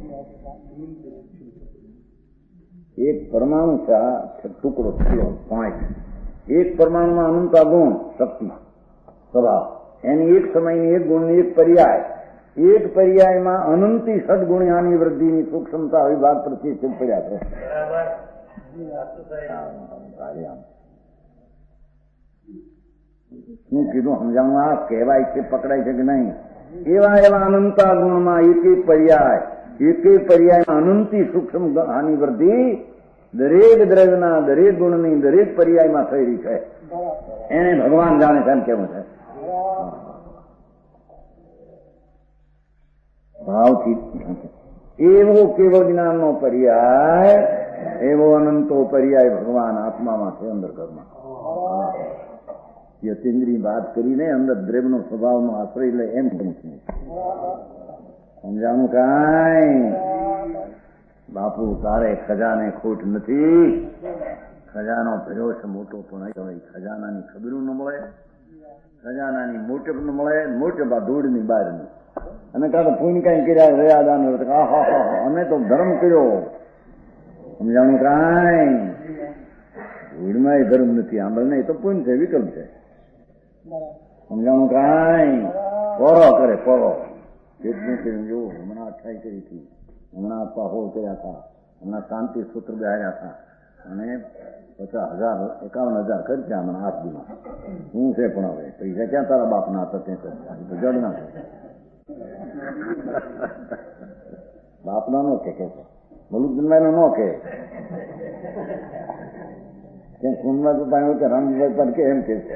એક પરમાણુ છે, ટુકડો થયો પોઈન્ટ. એક પરમાણુમાં અનંતા ગુણ, શક્તિ, સ્વભાવ, એની એક સમયની એક ગુણની એક પર્યાય. એક પર્યાયમાં અનંતી સદગુણ્યાની વૃદ્ધિની સૂક્ષ્મતા વિભાગ પ્રત્યે પડ્યા છે. શું કીધું સમજાવવા? આ કહેવાય છે, પકડાય છે કે નહીં? એવા એવા અનંતા ગુણમાં એક પર્યાયમાં અનંતી સૂક્ષ્મ આની વૃદ્ધિ દરેક દ્રવ્યના, દરેક ગુણની, દરેક પર્યાયમાં થયેલી છે. એને ભગવાન જાણે છે એમ કેવું છે. ભાવથી એવો કેવો જ્ઞાનનો પર્યાય, એવો અનંતો પર્યાય ભગવાન આત્મામાં છે, અંદર ઘરમાં. યતીન્દ્રી વાત કરીને અંદર દ્રવ્યનો સ્વભાવનો આશ્રય લે એમ કહું છું. સમજાણું કાંઈ? બાપુ તારે ખજાને ખોટ નથી. ખજાનો ભર્યો છે મોટો, પણ ખજાનાની ખબરું ન મળે, ખજાનાની મોટપ ન મળે, મોટપ આ ધૂળની બહારની. અને કાં પુણ્ય કઈ કર્યા રહ્યા દાન, અમે તો ધર્મ કર્યો. સમજાણું કાંઈ? ધૂળમાં ધર્મ નથી, આંબળ નહીં તો પુણ્ય છે, વિકલ્પ છે. સમજાણું કાંઈ? પોરો કરે પોરો. કેટલું કર્યું જોવું. હમણાં 28 કરી હતી, હમણાં પાહો કર્યા હતા, હમણાં શાંતિ સૂત્ર બેહાર્યા હતા, અને 50,000 51,000 ખર્ચ્યા હમણાં 8 દિવસ. શું છે પણ હવે પૈસા ક્યાં તારા બાપના હતા? ત્યાં જડ ના બાપના નો કે છે, મલુકભાઈ નો કે સુનમાં તો પાણી કે રામજીભાઈ પર કે એમ કે છે.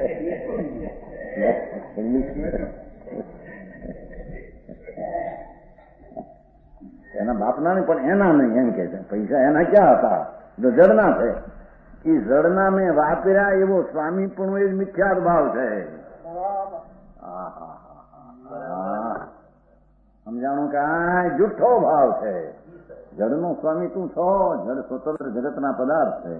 એના બાપના નહીં પણ એના નહીં એમ કે છે. પૈસા એના ક્યાં હતા? જો જડના છે. એ જડના મેં વાપર્યા એવો સ્વામી પણ એ મિથ્યાર ભાવ છે. સમજાણું કાંઈ? જુઠ્ઠો ભાવ છે. જડનો સ્વામી તું છો. જડ સ્વતંત્ર જગતના પદાર્થ છે.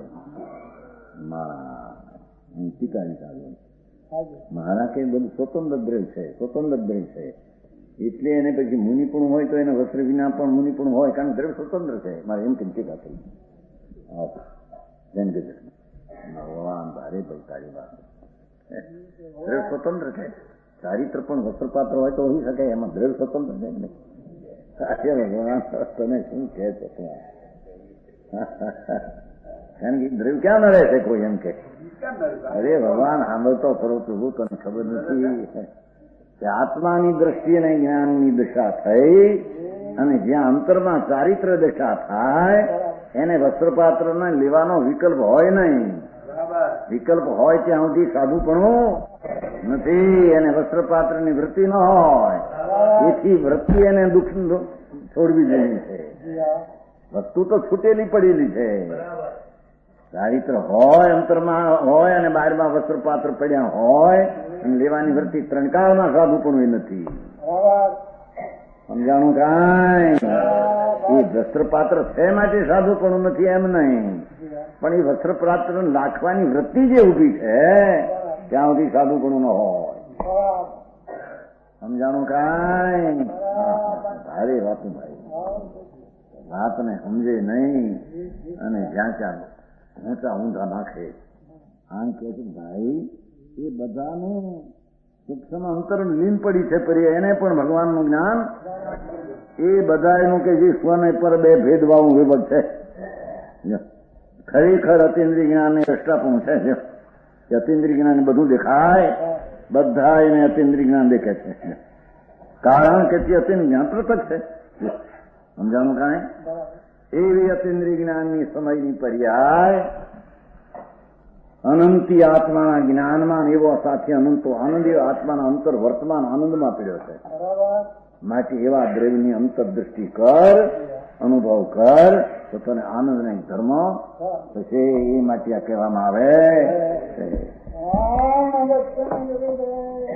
મારા કઈ બધું સ્વતંત્ર દ્રવ્ય છે, સ્વતંત્ર દ્રવ્ય છે. એટલે એને પછી મુનિપુણ હોય તો એને વસ્ત્ર વિના પણ મુનિપુણ હોય, કારણ દ્રવ્ય સ્વતંત્ર છે. મારે એમ કેમ ટીકા થઈ ભગવાન ભારે પૈસાની વાત. દ્રવ્ય સ્વતંત્ર છે. ચારિત્ર પણ વસ્ત્રપાત્ર હોય તો હોઈ શકે, એમાં દ્રવ્ય સ્વતંત્ર છે ને. ભગવાન તને શું કહે છે? કારણ કે દ્રવ્ય ક્યાં ન રહે છે કોઈ એમ કે? અરે ભગવાન સાંભળતો ખરો પ્રભુ, તને ખબર નથી કે આત્માની દ્રષ્ટિએ ને જ્ઞાનની દશા થઈ, અને જ્યાં અંતરમાં ચારિત્ર દશા થાય એને વસ્ત્રપાત્રને લેવાનો વિકલ્પ હોય નહીં. વિકલ્પ હોય ત્યાં સુધી સાધુપણું નથી. એને વસ્ત્રપાત્રની વૃત્તિ ન હોય, એથી વૃત્તિ એને દુઃખ છોડવી જોઈએ છે. વસ્તુ તો છૂટેલી પડેલી છે. ચારિત્ર હોય, અંતરમાં હોય, અને બહારમાં વસ્ત્રપાત્ર પડ્યા હોય, અને લેવાની વૃત્તિ ત્રણકાળમાં સાધુપણું એ નથી. સમજાણું કાંઈ? એ વસ્ત્રપાત્ર છે માટે સાધુપણું નથી એમ નહીં, પણ એ વસ્ત્રપાત્ર નાખવાની વૃત્તિ જે ઉભી છે ત્યાં સુધી સાધુપણું ન હોય. સમજાણું કાંઈ? ભારે વાતું ભાઈ. વાતને સમજે નહીં અને જ્યાં ત્યાં ઊંચા ઊંધા નાખે. આમ કે છે ભાઈ એ બધાનું સૂક્ષ્મ અંતર લીન પડી છે, પર એને પણ ભગવાનનું જ્ઞાન એ બધા એનું કે જે સ્વને પર બે ભેદભાવ વિભક્ત છે. ખરેખર અતિન્દ્રિય જ્ઞાન એ દ્રષ્ટાપણું છે. અતિન્દ્રિય જ્ઞાન બધું દેખાય, બધા એને અતિન્દ્રિય જ્ઞાન દેખે છે, કારણ કે તે અતિન્દ્રિય જ્ઞાન પૃથક છે. સમજાણું કાંઈ? એવી અતિન્દ્રિય જ્ઞાનની સમયની પર્યાય અનંતી આત્માના જ્ઞાનમાં એવો સાથે અનંતો આનંદ એવો આત્માના અંતર વર્તમાન આનંદમાં પીડ્યો છે. માટે એવા દ્રવ્યની અંતરદ્રષ્ટિ કર, અનુભવ કર તો તને આનંદ નહીં ધર્મ પછી એ માટે આ કહેવામાં આવે.